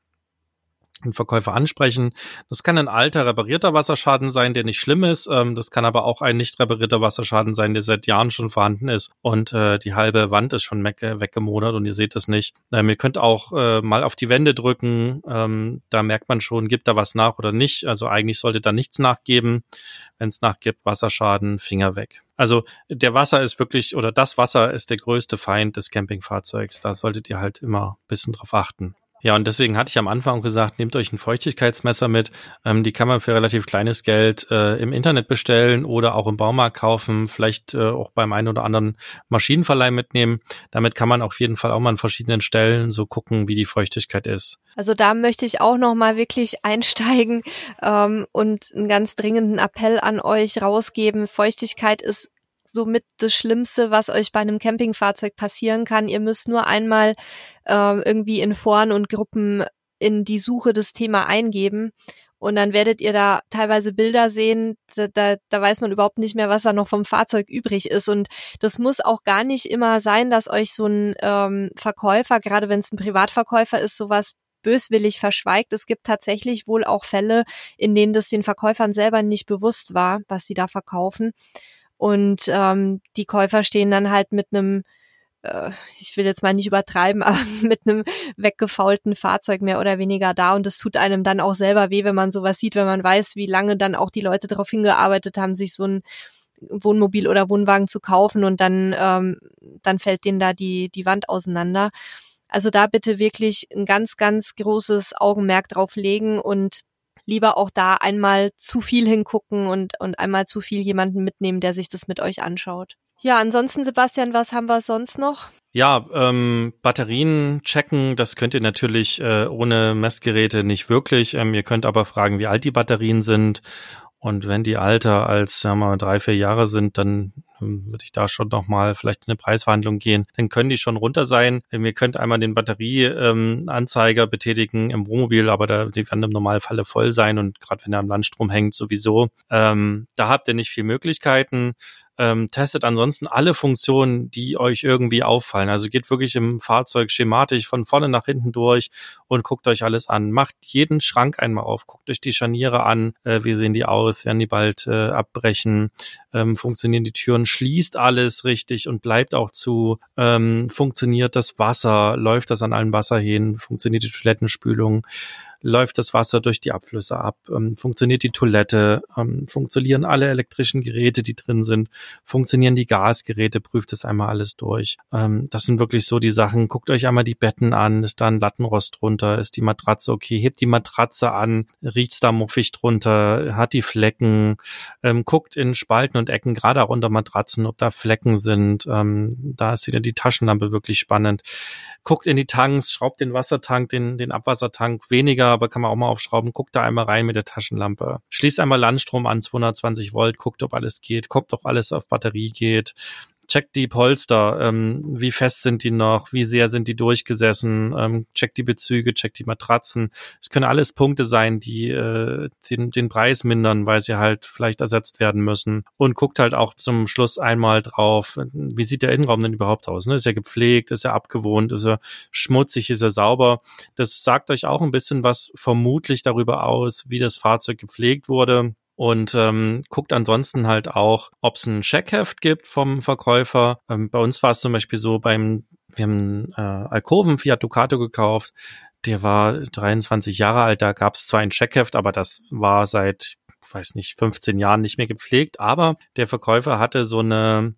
einen Verkäufer ansprechen. Das kann ein alter, reparierter Wasserschaden sein, der nicht schlimm ist. Das kann aber auch ein nicht reparierter Wasserschaden sein, der seit Jahren schon vorhanden ist und die halbe Wand ist schon weggemodert und ihr seht es nicht. Ihr könnt auch mal auf die Wände drücken. Da merkt man schon, gibt da was nach oder nicht. Also eigentlich sollte da nichts nachgeben. Wenn es nachgibt, Wasserschaden, Finger weg. Also der Wasser ist wirklich, oder das Wasser ist der größte Feind des Campingfahrzeugs. Da solltet ihr halt immer ein bisschen drauf achten. Ja, und deswegen hatte ich am Anfang gesagt, nehmt euch ein Feuchtigkeitsmesser mit. Die kann man für relativ kleines Geld im Internet bestellen oder auch im Baumarkt kaufen, vielleicht auch beim einen oder anderen Maschinenverleih mitnehmen. Damit kann man auf jeden Fall auch mal an verschiedenen Stellen so gucken, wie die Feuchtigkeit ist. Also da möchte ich auch noch mal wirklich einsteigen und einen ganz dringenden Appell an euch rausgeben. Feuchtigkeit ist somit das Schlimmste, was euch bei einem Campingfahrzeug passieren kann. Ihr müsst nur einmal irgendwie in Foren und Gruppen in die Suche das Thema eingeben und dann werdet ihr da teilweise Bilder sehen, da weiß man überhaupt nicht mehr, was da noch vom Fahrzeug übrig ist, und das muss auch gar nicht immer sein, dass euch so ein Verkäufer, gerade wenn es ein Privatverkäufer ist, sowas böswillig verschweigt. Es gibt tatsächlich wohl auch Fälle, in denen das den Verkäufern selber nicht bewusst war, was sie da verkaufen. Und die Käufer stehen dann halt mit einem, ich will jetzt mal nicht übertreiben, aber mit einem weggefaulten Fahrzeug mehr oder weniger da. Und das tut einem dann auch selber weh, wenn man sowas sieht, wenn man weiß, wie lange dann auch die Leute darauf hingearbeitet haben, sich so ein Wohnmobil oder Wohnwagen zu kaufen, und dann fällt denen da die Wand auseinander. Also da bitte wirklich ein ganz, ganz großes Augenmerk drauf legen und lieber auch da einmal zu viel hingucken und einmal zu viel jemanden mitnehmen, der sich das mit euch anschaut. Ja, ansonsten, Sebastian, was haben wir sonst noch? Ja, Batterien checken, das könnt ihr natürlich ohne Messgeräte nicht wirklich. Ihr könnt aber fragen, wie alt die Batterien sind. Und wenn die älter als, sagen wir mal, 3-4 Jahre sind, dann würde ich da schon nochmal vielleicht in eine Preisverhandlung gehen. Dann können die schon runter sein. Ihr könnt einmal den Batterieanzeiger betätigen im Wohnmobil, aber die werden im Normalfall voll sein und gerade wenn er am Landstrom hängt sowieso. Da habt ihr nicht viel Möglichkeiten. Testet ansonsten alle Funktionen, die euch irgendwie auffallen. Also geht wirklich im Fahrzeug schematisch von vorne nach hinten durch und guckt euch alles an. Macht jeden Schrank einmal auf, guckt euch die Scharniere an, wie sehen die aus, werden die bald abbrechen, funktionieren die Türen, schließt alles richtig und bleibt auch zu, funktioniert das Wasser, läuft das an allen Wasserhähnen, funktioniert die Toilettenspülung, läuft das Wasser durch die Abflüsse ab, funktioniert die Toilette, funktionieren alle elektrischen Geräte, die drin sind, funktionieren die Gasgeräte, prüft das einmal alles durch. Das sind wirklich so die Sachen, guckt euch einmal die Betten an, ist da ein Lattenrost drunter, ist die Matratze okay, hebt die Matratze an, riecht's da muffig drunter, hat die Flecken, guckt in Spalten und Ecken, gerade auch unter Matratzen, ob da Flecken sind, da ist wieder die Taschenlampe wirklich spannend. Guckt in die Tanks, schraubt den Wassertank, den Abwassertank weniger, aber kann man auch mal aufschrauben, guckt da einmal rein mit der Taschenlampe. Schließt einmal Landstrom an, 220 Volt, guckt, ob alles geht, guckt, ob alles auf Batterie geht. Checkt die Polster, wie fest sind die noch, wie sehr sind die durchgesessen, checkt die Bezüge, checkt die Matratzen. Es können alles Punkte sein, die den Preis mindern, weil sie halt vielleicht ersetzt werden müssen. Und guckt halt auch zum Schluss einmal drauf, wie sieht der Innenraum denn überhaupt aus? Ne? Ist er gepflegt, ist er abgewohnt, ist er schmutzig, ist er sauber? Das sagt euch auch ein bisschen was vermutlich darüber aus, wie das Fahrzeug gepflegt wurde. Und guckt ansonsten halt auch, ob es ein Checkheft gibt vom Verkäufer. Bei uns war es zum Beispiel so, wir haben einen Alcoven Fiat Ducato gekauft, der war 23 Jahre alt, da gab es zwar ein Checkheft, aber das war seit, weiß nicht, 15 Jahren nicht mehr gepflegt, aber der Verkäufer hatte so eine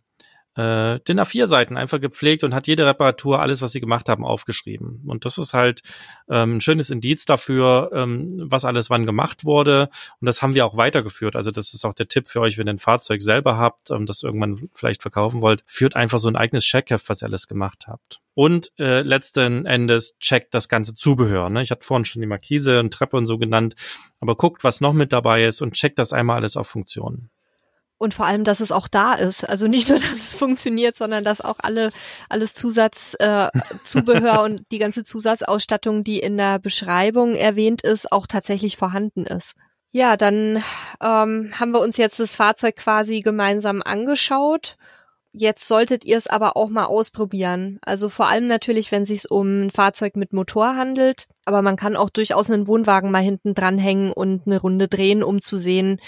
DIN A4-Seiten einfach gepflegt und hat jede Reparatur, alles, was sie gemacht haben, aufgeschrieben. Und das ist halt ein schönes Indiz dafür, was alles wann gemacht wurde. Und das haben wir auch weitergeführt. Also das ist auch der Tipp für euch, wenn ihr ein Fahrzeug selber habt, das irgendwann vielleicht verkaufen wollt, führt einfach so ein eigenes Checkheft, was ihr alles gemacht habt. Und letzten Endes checkt das ganze Zubehör. Ne? Ich hatte vorhin schon die Markise und Treppe und so genannt, aber guckt, was noch mit dabei ist und checkt das einmal alles auf Funktionen. Und vor allem, dass es auch da ist. Also nicht nur, dass es funktioniert, sondern dass auch alles Zubehör und die ganze Zusatzausstattung, die in der Beschreibung erwähnt ist, auch tatsächlich vorhanden ist. Ja, dann haben wir uns jetzt das Fahrzeug quasi gemeinsam angeschaut. Jetzt solltet ihr es aber auch mal ausprobieren. Also vor allem natürlich, wenn es sich um ein Fahrzeug mit Motor handelt. Aber man kann auch durchaus einen Wohnwagen mal hinten dranhängen und eine Runde drehen, um zu sehen,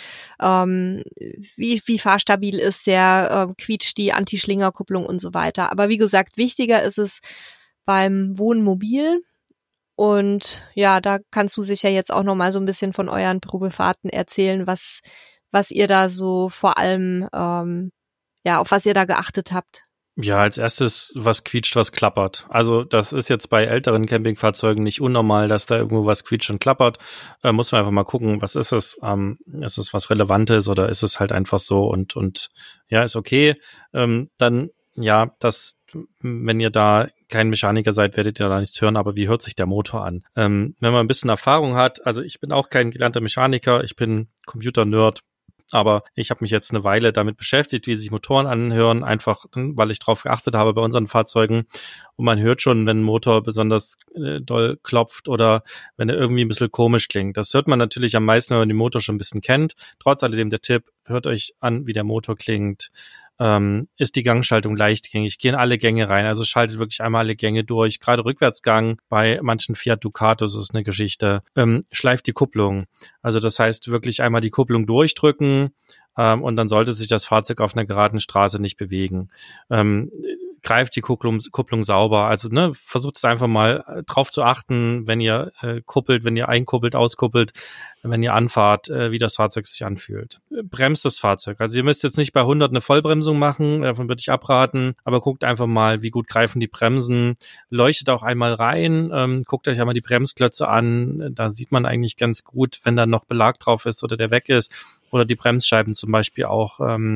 wie fahrstabil ist der, quietscht die Anti-Schlingerkupplung und so weiter. Aber wie gesagt, wichtiger ist es beim Wohnmobil. Und ja, da kannst du sicher jetzt auch noch mal so ein bisschen von euren Probefahrten erzählen, was ihr da so vor allem auf was ihr da geachtet habt. Ja, als erstes, was quietscht, was klappert. Also das ist jetzt bei älteren Campingfahrzeugen nicht unnormal, dass da irgendwo was quietscht und klappert. Muss man einfach mal gucken, was ist es? Ist es was Relevantes oder ist es halt einfach so und ja, ist okay. Dann, ja, wenn ihr da kein Mechaniker seid, werdet ihr da nichts hören, aber wie hört sich der Motor an? Wenn man ein bisschen Erfahrung hat, also ich bin auch kein gelernter Mechaniker, ich bin Computer-Nerd, aber ich habe mich jetzt eine Weile damit beschäftigt, wie sich Motoren anhören, einfach weil ich drauf geachtet habe bei unseren Fahrzeugen. Und man hört schon, wenn ein Motor besonders doll klopft oder wenn er irgendwie ein bisschen komisch klingt. Das hört man natürlich am meisten, wenn man den Motor schon ein bisschen kennt. Trotz alledem der Tipp, hört euch an, wie der Motor klingt. Ist die Gangschaltung leichtgängig, gehen alle Gänge rein, also schaltet wirklich einmal alle Gänge durch, gerade Rückwärtsgang bei manchen Fiat Ducatos ist eine Geschichte, schleift die Kupplung, also das heißt wirklich einmal die Kupplung durchdrücken und dann sollte sich das Fahrzeug auf einer geraden Straße nicht bewegen. greift die Kupplung sauber. Also versucht es einfach mal drauf zu achten, wenn ihr kuppelt, wenn ihr einkuppelt, auskuppelt, wenn ihr anfahrt, wie das Fahrzeug sich anfühlt. Bremst das Fahrzeug. Also ihr müsst jetzt nicht bei 100 eine Vollbremsung machen, davon würde ich abraten, aber guckt einfach mal, wie gut greifen die Bremsen. Leuchtet auch einmal rein, guckt euch einmal die Bremsklötze an. Da sieht man eigentlich ganz gut, wenn da noch Belag drauf ist oder der weg ist. Oder die Bremsscheiben zum Beispiel auch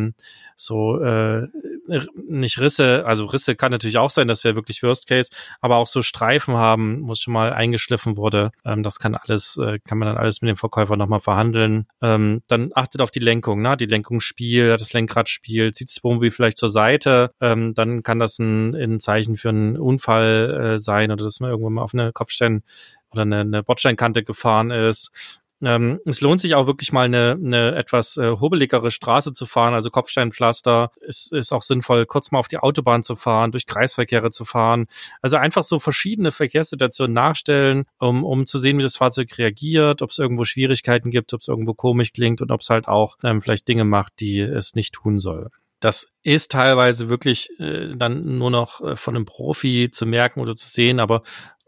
nicht Risse, also Risse kann natürlich auch sein, das wäre wirklich Worst Case, aber auch so Streifen haben, wo es schon mal eingeschliffen wurde. Das kann man dann alles mit dem Verkäufer nochmal verhandeln. Dann achtet auf die Lenkung, ne? Die Lenkung spielt, das Lenkrad spielt, zieht das Wohnmobil vielleicht zur Seite, dann kann das ein Zeichen für einen Unfall sein oder dass man irgendwann mal auf eine Kopfstein- oder eine Bordsteinkante gefahren ist. Es lohnt sich auch wirklich mal eine etwas hobbeligere Straße zu fahren, also Kopfsteinpflaster. Es ist auch sinnvoll, kurz mal auf die Autobahn zu fahren, durch Kreisverkehre zu fahren. Also einfach so verschiedene Verkehrssituationen nachstellen, um zu sehen, wie das Fahrzeug reagiert, ob es irgendwo Schwierigkeiten gibt, ob es irgendwo komisch klingt und ob es halt auch vielleicht Dinge macht, die es nicht tun soll. Das ist teilweise wirklich dann nur noch von einem Profi zu merken oder zu sehen, aber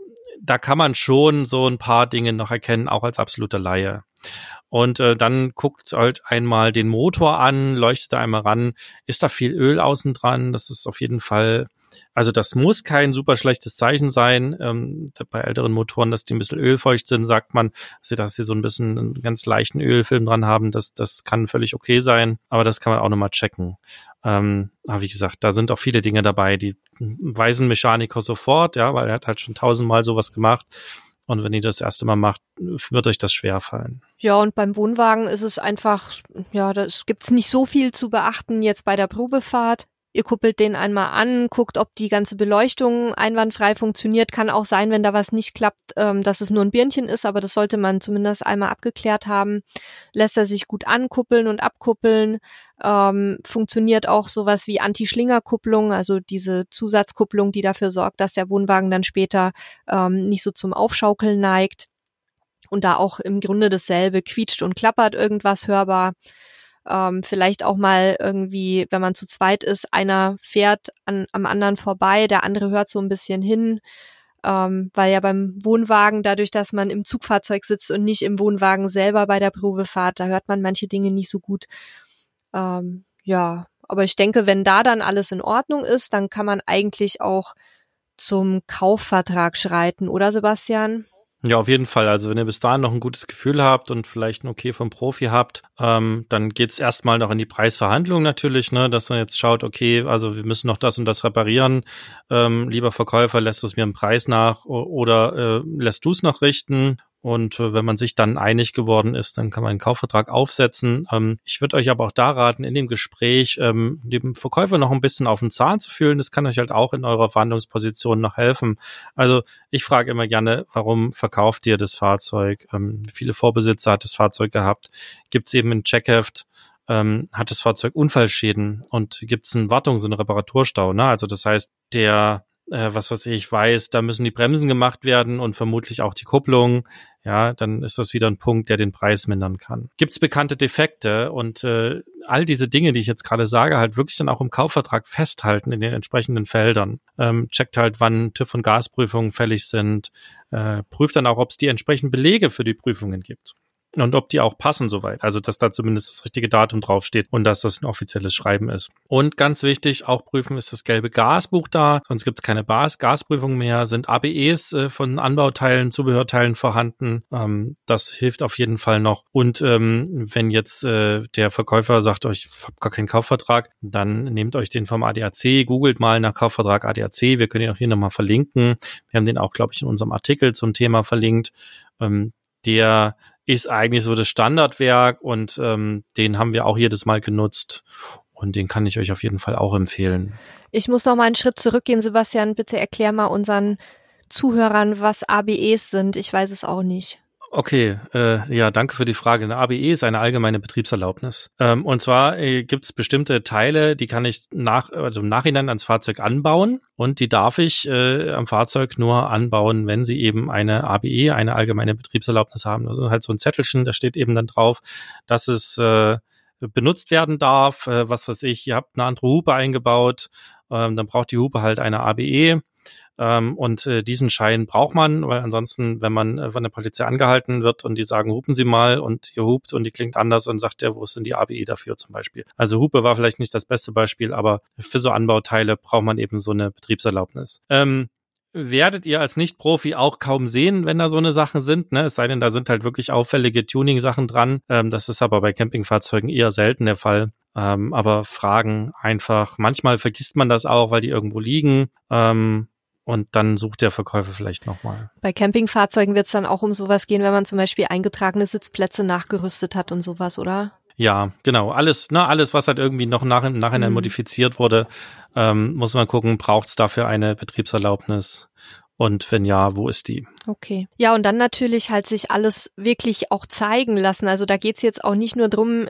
da kann man schon so ein paar Dinge noch erkennen, auch als absoluter Laie. Und dann guckt halt einmal den Motor an, leuchtet da einmal ran, ist da viel Öl außen dran, das ist auf jeden Fall, also das muss kein super schlechtes Zeichen sein. Bei älteren Motoren, dass die ein bisschen ölfeucht sind, sagt man, dass sie so ein bisschen einen ganz leichten Ölfilm dran haben, das kann völlig okay sein, aber das kann man auch nochmal checken. Aber wie gesagt, da sind auch viele Dinge dabei, die weisen Mechaniker sofort, ja, weil er hat halt schon 1000-mal sowas gemacht. Und wenn ihr das erste Mal macht, wird euch das schwerfallen. Ja, und beim Wohnwagen ist es einfach, ja, da gibt's nicht so viel zu beachten jetzt bei der Probefahrt. Ihr kuppelt den einmal an, guckt, ob die ganze Beleuchtung einwandfrei funktioniert. Kann auch sein, wenn da was nicht klappt, dass es nur ein Birnchen ist, aber das sollte man zumindest einmal abgeklärt haben. Lässt er sich gut ankuppeln und abkuppeln. Funktioniert auch sowas wie Anti-Schlingerkupplung, also diese Zusatzkupplung, die dafür sorgt, dass der Wohnwagen dann später nicht so zum Aufschaukeln neigt. Und da auch im Grunde dasselbe, quietscht und klappert irgendwas hörbar. Vielleicht auch mal irgendwie, wenn man zu zweit ist, einer fährt am anderen vorbei, der andere hört so ein bisschen hin, weil ja beim Wohnwagen, dadurch, dass man im Zugfahrzeug sitzt und nicht im Wohnwagen selber bei der Probefahrt, da hört man manche Dinge nicht so gut. Ja, aber ich denke, wenn da dann alles in Ordnung ist, dann kann man eigentlich auch zum Kaufvertrag schreiten, oder Sebastian? Ja, auf jeden Fall. Also wenn ihr bis dahin noch ein gutes Gefühl habt und vielleicht ein Okay vom Profi habt, dann geht's erstmal noch in die Preisverhandlung natürlich, ne, dass man jetzt schaut, okay, also wir müssen noch das und das reparieren. Lieber Verkäufer, lässt du es mir im Preis nach oder lässt du es noch richten? Und wenn man sich dann einig geworden ist, dann kann man einen Kaufvertrag aufsetzen. Ich würde euch aber auch da raten, in dem Gespräch dem Verkäufer noch ein bisschen auf den Zahn zu fühlen. Das kann euch halt auch in eurer Verhandlungsposition noch helfen. Also ich frage immer gerne, warum verkauft ihr das Fahrzeug? Wie viele Vorbesitzer hat das Fahrzeug gehabt? Gibt es eben ein Checkheft? Hat das Fahrzeug Unfallschäden? Und gibt es eine Wartung, so eine Reparaturstau? Ne? Also das heißt, weiß, da müssen die Bremsen gemacht werden und vermutlich auch die Kupplung, ja, dann ist das wieder ein Punkt, der den Preis mindern kann. Gibt es bekannte Defekte und all diese Dinge, die ich jetzt gerade sage, halt wirklich dann auch im Kaufvertrag festhalten in den entsprechenden Feldern. Checkt halt, wann TÜV- und Gasprüfungen fällig sind, prüft dann auch, ob es die entsprechenden Belege für die Prüfungen gibt. Und ob die auch passen soweit, also dass da zumindest das richtige Datum draufsteht und dass das ein offizielles Schreiben ist. Und ganz wichtig, auch prüfen, ist das gelbe Gasbuch da, sonst gibt es keine Gasprüfung mehr, sind ABEs von Anbauteilen, Zubehörteilen vorhanden, das hilft auf jeden Fall noch. Und wenn jetzt der Verkäufer sagt euch, ich habe gar keinen Kaufvertrag, dann nehmt euch den vom ADAC, googelt mal nach Kaufvertrag ADAC, wir können ihn auch hier nochmal verlinken. Wir haben den auch, glaube ich, in unserem Artikel zum Thema verlinkt. Der ist eigentlich so das Standardwerk und den haben wir auch jedes Mal genutzt und den kann ich euch auf jeden Fall auch empfehlen. Ich muss noch mal einen Schritt zurückgehen, Sebastian. Bitte erklär mal unseren Zuhörern, was ABEs sind. Ich weiß es auch nicht. Okay, ja, danke für die Frage. Eine ABE ist eine allgemeine Betriebserlaubnis. Und zwar gibt es bestimmte Teile, die kann ich im Nachhinein ans Fahrzeug anbauen und die darf ich am Fahrzeug nur anbauen, wenn sie eben eine ABE, eine allgemeine Betriebserlaubnis haben. Also halt so ein Zettelchen, da steht eben dann drauf, dass es benutzt werden darf, was weiß ich, ihr habt eine andere Hupe eingebaut dann braucht die Hupe halt eine ABE. Und diesen Schein braucht man, weil ansonsten, wenn man von der Polizei angehalten wird und die sagen, hupen Sie mal und ihr hupt und die klingt anders, dann sagt der, wo ist denn die ABE dafür zum Beispiel? Also Hupe war vielleicht nicht das beste Beispiel, aber für so Anbauteile braucht man eben so eine Betriebserlaubnis. Werdet ihr als Nicht-Profi auch kaum sehen, wenn da so eine Sachen sind, ne? Es sei denn, da sind halt wirklich auffällige Tuning-Sachen dran. Das ist aber bei Campingfahrzeugen eher selten der Fall. Aber Fragen einfach, manchmal vergisst man das auch, weil die irgendwo liegen. Und dann sucht der Verkäufer vielleicht nochmal. Bei Campingfahrzeugen wird es dann auch um sowas gehen, wenn man zum Beispiel eingetragene Sitzplätze nachgerüstet hat und sowas, oder? Ja, genau. Alles, was halt irgendwie noch nachhinein modifiziert wurde, muss man gucken, braucht es dafür eine Betriebserlaubnis? Und wenn ja, wo ist die? Okay. Ja, und dann natürlich halt sich alles wirklich auch zeigen lassen. Also da geht's jetzt auch nicht nur drum,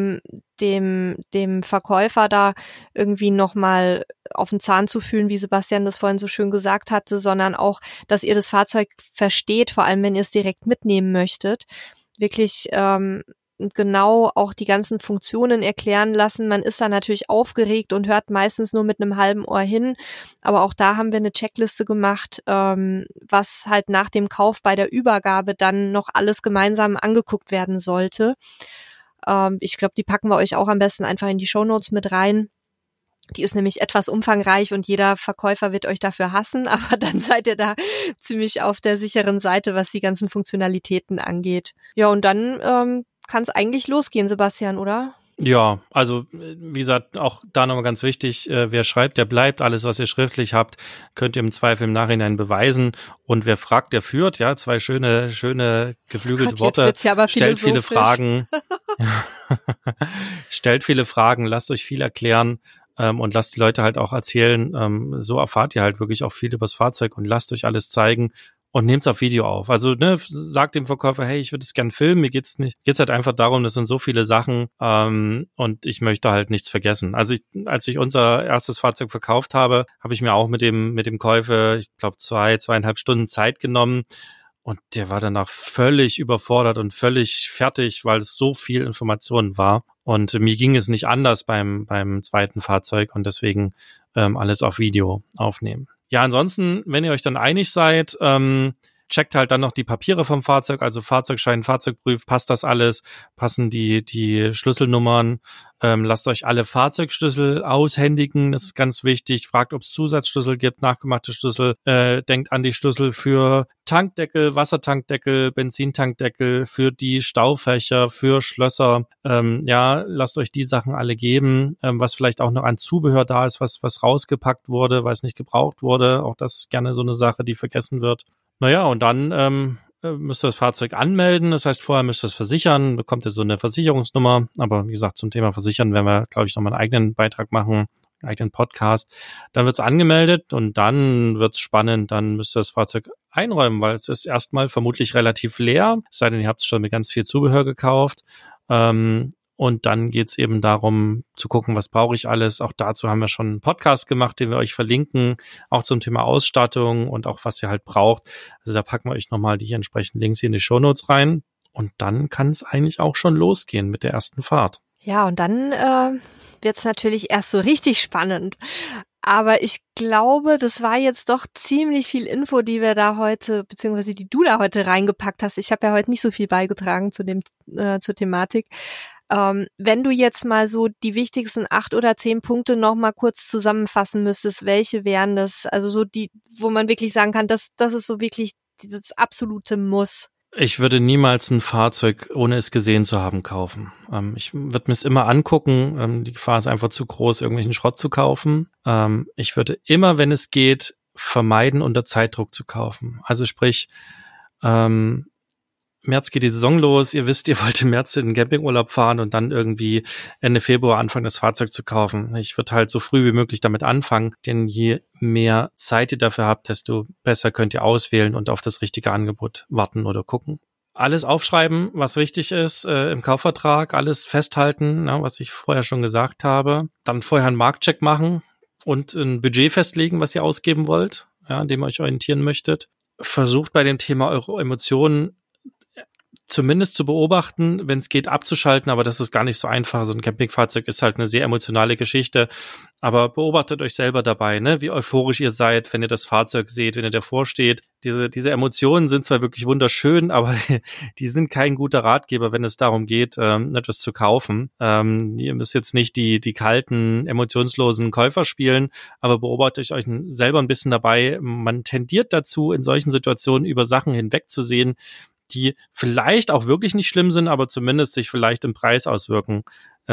dem Verkäufer da irgendwie nochmal auf den Zahn zu fühlen, wie Sebastian das vorhin so schön gesagt hatte, sondern auch, dass ihr das Fahrzeug versteht, vor allem wenn ihr es direkt mitnehmen möchtet. Wirklich genau auch die ganzen Funktionen erklären lassen. Man ist da natürlich aufgeregt und hört meistens nur mit einem halben Ohr hin. Aber auch da haben wir eine Checkliste gemacht, was halt nach dem Kauf bei der Übergabe dann noch alles gemeinsam angeguckt werden sollte. Ich glaube, die packen wir euch auch am besten einfach in die Shownotes mit rein. Die ist nämlich etwas umfangreich und jeder Verkäufer wird euch dafür hassen, aber dann seid ihr da ziemlich auf der sicheren Seite, was die ganzen Funktionalitäten angeht. Ja, und dann kann es eigentlich losgehen, Sebastian, oder? Ja, also wie gesagt, auch da nochmal ganz wichtig, wer schreibt, der bleibt. Alles, was ihr schriftlich habt, könnt ihr im Zweifel im Nachhinein beweisen. Und wer fragt, der führt. Ja, zwei schöne geflügelte Worte. Jetzt wird's ja aber stellt viele Fragen. Stellt viele Fragen, lasst euch viel erklären. Und lasst die Leute halt auch erzählen. So erfahrt ihr halt wirklich auch viel übers Fahrzeug und lasst euch alles zeigen. Und nehmt's auf Video auf. Also, sagt dem Verkäufer, hey, ich würde es gern filmen, mir geht's halt einfach darum, das sind so viele Sachen, und ich möchte halt nichts vergessen. Also als ich unser erstes Fahrzeug verkauft habe, habe ich mir auch mit dem Käufer, ich glaube, 2,5 Stunden Zeit genommen. Und der war danach völlig überfordert und völlig fertig, weil es so viel Information war. Und mir ging es nicht anders beim zweiten Fahrzeug und deswegen alles auf Video aufnehmen. Ja, ansonsten, wenn ihr euch dann einig seid, checkt halt dann noch die Papiere vom Fahrzeug, also Fahrzeugschein, Fahrzeugbrief, passt das alles, passen die Schlüsselnummern, lasst euch alle Fahrzeugschlüssel aushändigen, das ist ganz wichtig, fragt, ob es Zusatzschlüssel gibt, nachgemachte Schlüssel, denkt an die Schlüssel für Tankdeckel, Wassertankdeckel, Benzintankdeckel, für die Staufächer, für Schlösser, ja, lasst euch die Sachen alle geben, was vielleicht auch noch an Zubehör da ist, was rausgepackt wurde, weil es nicht gebraucht wurde, auch das ist gerne so eine Sache, die vergessen wird. Naja, und dann müsst ihr das Fahrzeug anmelden. Das heißt, vorher müsst ihr es versichern, bekommt ihr so eine Versicherungsnummer. Aber wie gesagt, zum Thema Versichern werden wir, glaube ich, nochmal einen eigenen Beitrag machen, einen eigenen Podcast. Dann wird's angemeldet und dann wird's spannend. Dann müsst ihr das Fahrzeug einräumen, weil es ist erstmal vermutlich relativ leer. Es sei denn, ihr habt es schon mit ganz viel Zubehör gekauft. Und dann geht's eben darum, zu gucken, was brauche ich alles. Auch dazu haben wir schon einen Podcast gemacht, den wir euch verlinken, auch zum Thema Ausstattung und auch, was ihr halt braucht. Also da packen wir euch nochmal die entsprechenden Links hier in die Shownotes rein. Und dann kann es eigentlich auch schon losgehen mit der ersten Fahrt. Ja, und dann wird's natürlich erst so richtig spannend. Aber ich glaube, das war jetzt doch ziemlich viel Info, die wir da heute, beziehungsweise die du da heute reingepackt hast. Ich habe ja heute nicht so viel beigetragen zur Thematik. Wenn du jetzt mal so die wichtigsten 8 oder 10 Punkte noch mal kurz zusammenfassen müsstest, welche wären das? Also so die, wo man wirklich sagen kann, das ist so wirklich dieses absolute Muss. Ich würde niemals ein Fahrzeug, ohne es gesehen zu haben, kaufen. Ich würde mir es immer angucken. Die Gefahr ist einfach zu groß, irgendwelchen Schrott zu kaufen. Ich würde immer, wenn es geht, vermeiden, unter Zeitdruck zu kaufen. Also sprich, März geht die Saison los, ihr wisst, ihr wollt im März in den Campingurlaub fahren und dann irgendwie Ende Februar anfangen, das Fahrzeug zu kaufen. Ich würde halt so früh wie möglich damit anfangen, denn je mehr Zeit ihr dafür habt, desto besser könnt ihr auswählen und auf das richtige Angebot warten oder gucken. Alles aufschreiben, was wichtig ist im Kaufvertrag, alles festhalten, was ich vorher schon gesagt habe. Dann vorher einen Marktcheck machen und ein Budget festlegen, was ihr ausgeben wollt, an dem ihr euch orientieren möchtet. Versucht bei dem Thema eure Emotionen zumindest zu beobachten, wenn es geht, abzuschalten, aber das ist gar nicht so einfach. So ein Campingfahrzeug ist halt eine sehr emotionale Geschichte, aber beobachtet euch selber dabei, ne? Wie euphorisch ihr seid, wenn ihr das Fahrzeug seht, wenn ihr davor steht. Diese Emotionen sind zwar wirklich wunderschön, aber die sind kein guter Ratgeber, wenn es darum geht, etwas zu kaufen. Ihr müsst jetzt nicht die kalten, emotionslosen Käufer spielen, aber beobachtet euch selber ein bisschen dabei. Man tendiert dazu, in solchen Situationen über Sachen hinwegzusehen, die vielleicht auch wirklich nicht schlimm sind, aber zumindest sich vielleicht im Preis auswirken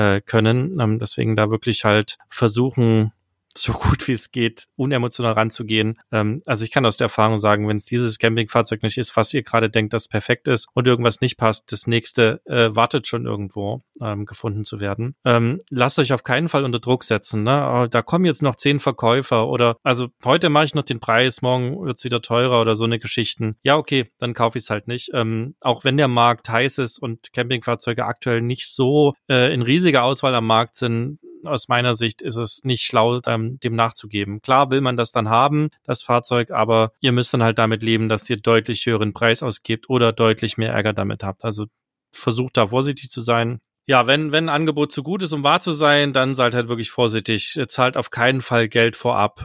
können. Deswegen da wirklich halt versuchen, so gut wie es geht, unemotional ranzugehen. Also ich kann aus der Erfahrung sagen, wenn es dieses Campingfahrzeug nicht ist, was ihr gerade denkt, das perfekt ist und irgendwas nicht passt, das nächste wartet schon irgendwo gefunden zu werden. Lasst euch auf keinen Fall unter Druck setzen. Ne? Oh, da kommen jetzt noch 10 Verkäufer oder also heute mache ich noch den Preis, morgen wird's wieder teurer oder so eine Geschichten. Ja, okay, dann kaufe ich es halt nicht. Auch wenn der Markt heiß ist und Campingfahrzeuge aktuell nicht so in riesiger Auswahl am Markt sind, aus meiner Sicht ist es nicht schlau, dem nachzugeben. Klar will man das dann haben, das Fahrzeug, aber ihr müsst dann halt damit leben, dass ihr deutlich höheren Preis ausgebt oder deutlich mehr Ärger damit habt. Also versucht da vorsichtig zu sein. Ja, wenn ein Angebot zu gut ist, um wahr zu sein, dann seid halt wirklich vorsichtig. Zahlt auf keinen Fall Geld vorab.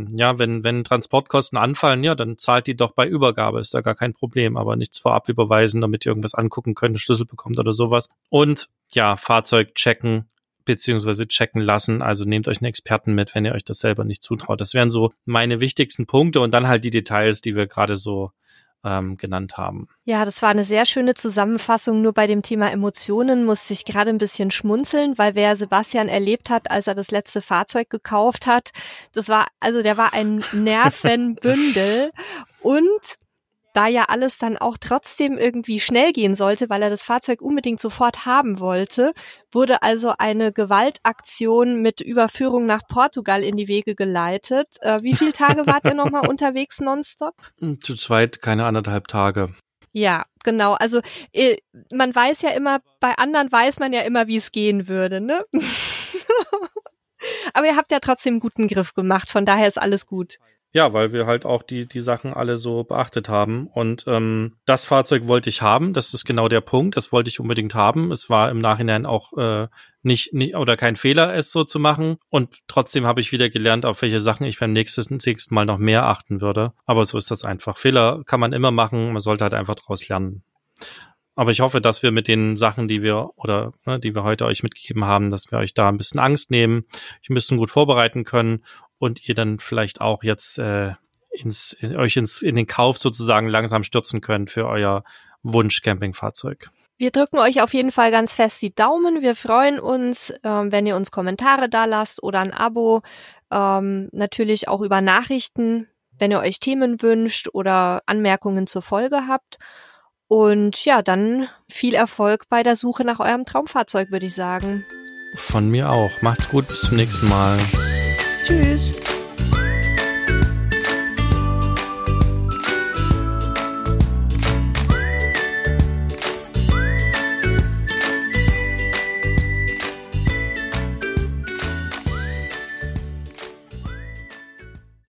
Wenn Transportkosten anfallen, ja, dann zahlt die doch bei Übergabe. Ist da gar kein Problem. Aber nichts vorab überweisen, damit ihr irgendwas angucken könnt, einen Schlüssel bekommt oder sowas. Und ja, Fahrzeug checken, beziehungsweise checken lassen. Also nehmt euch einen Experten mit, wenn ihr euch das selber nicht zutraut. Das wären so meine wichtigsten Punkte und dann halt die Details, die wir gerade so genannt haben. Ja, das war eine sehr schöne Zusammenfassung. Nur bei dem Thema Emotionen musste ich gerade ein bisschen schmunzeln, weil wer Sebastian erlebt hat, als er das letzte Fahrzeug gekauft hat, der war ein Nervenbündel und da ja alles dann auch trotzdem irgendwie schnell gehen sollte, weil er das Fahrzeug unbedingt sofort haben wollte, wurde also eine Gewaltaktion mit Überführung nach Portugal in die Wege geleitet. Wie viele Tage wart ihr nochmal unterwegs nonstop? Zu zweit keine 1,5 Tage. Ja, genau. Also man weiß ja immer, bei anderen weiß man ja immer, wie es gehen würde, ne? Aber ihr habt ja trotzdem einen guten Griff gemacht, von daher ist alles gut. Ja, weil wir halt auch die Sachen alle so beachtet haben. Und das Fahrzeug wollte ich haben. Das ist genau der Punkt. Das wollte ich unbedingt haben. Es war im Nachhinein auch nicht oder kein Fehler, es so zu machen. Und trotzdem habe ich wieder gelernt, auf welche Sachen ich beim nächsten Mal noch mehr achten würde. Aber so ist das einfach. Fehler kann man immer machen. Man sollte halt einfach daraus lernen. Aber ich hoffe, dass wir mit den Sachen, die wir heute euch mitgegeben haben, dass wir euch da ein bisschen Angst nehmen, euch ein bisschen gut vorbereiten können und ihr dann vielleicht auch jetzt in den Kauf sozusagen langsam stürzen könnt für euer Wunsch-Campingfahrzeug. Wir drücken euch auf jeden Fall ganz fest die Daumen. Wir freuen uns, wenn ihr uns Kommentare da lasst oder ein Abo. Natürlich auch über Nachrichten, wenn ihr euch Themen wünscht oder Anmerkungen zur Folge habt. Und ja, dann viel Erfolg bei der Suche nach eurem Traumfahrzeug, würde ich sagen. Von mir auch. Macht's gut, bis zum nächsten Mal. Tschüss.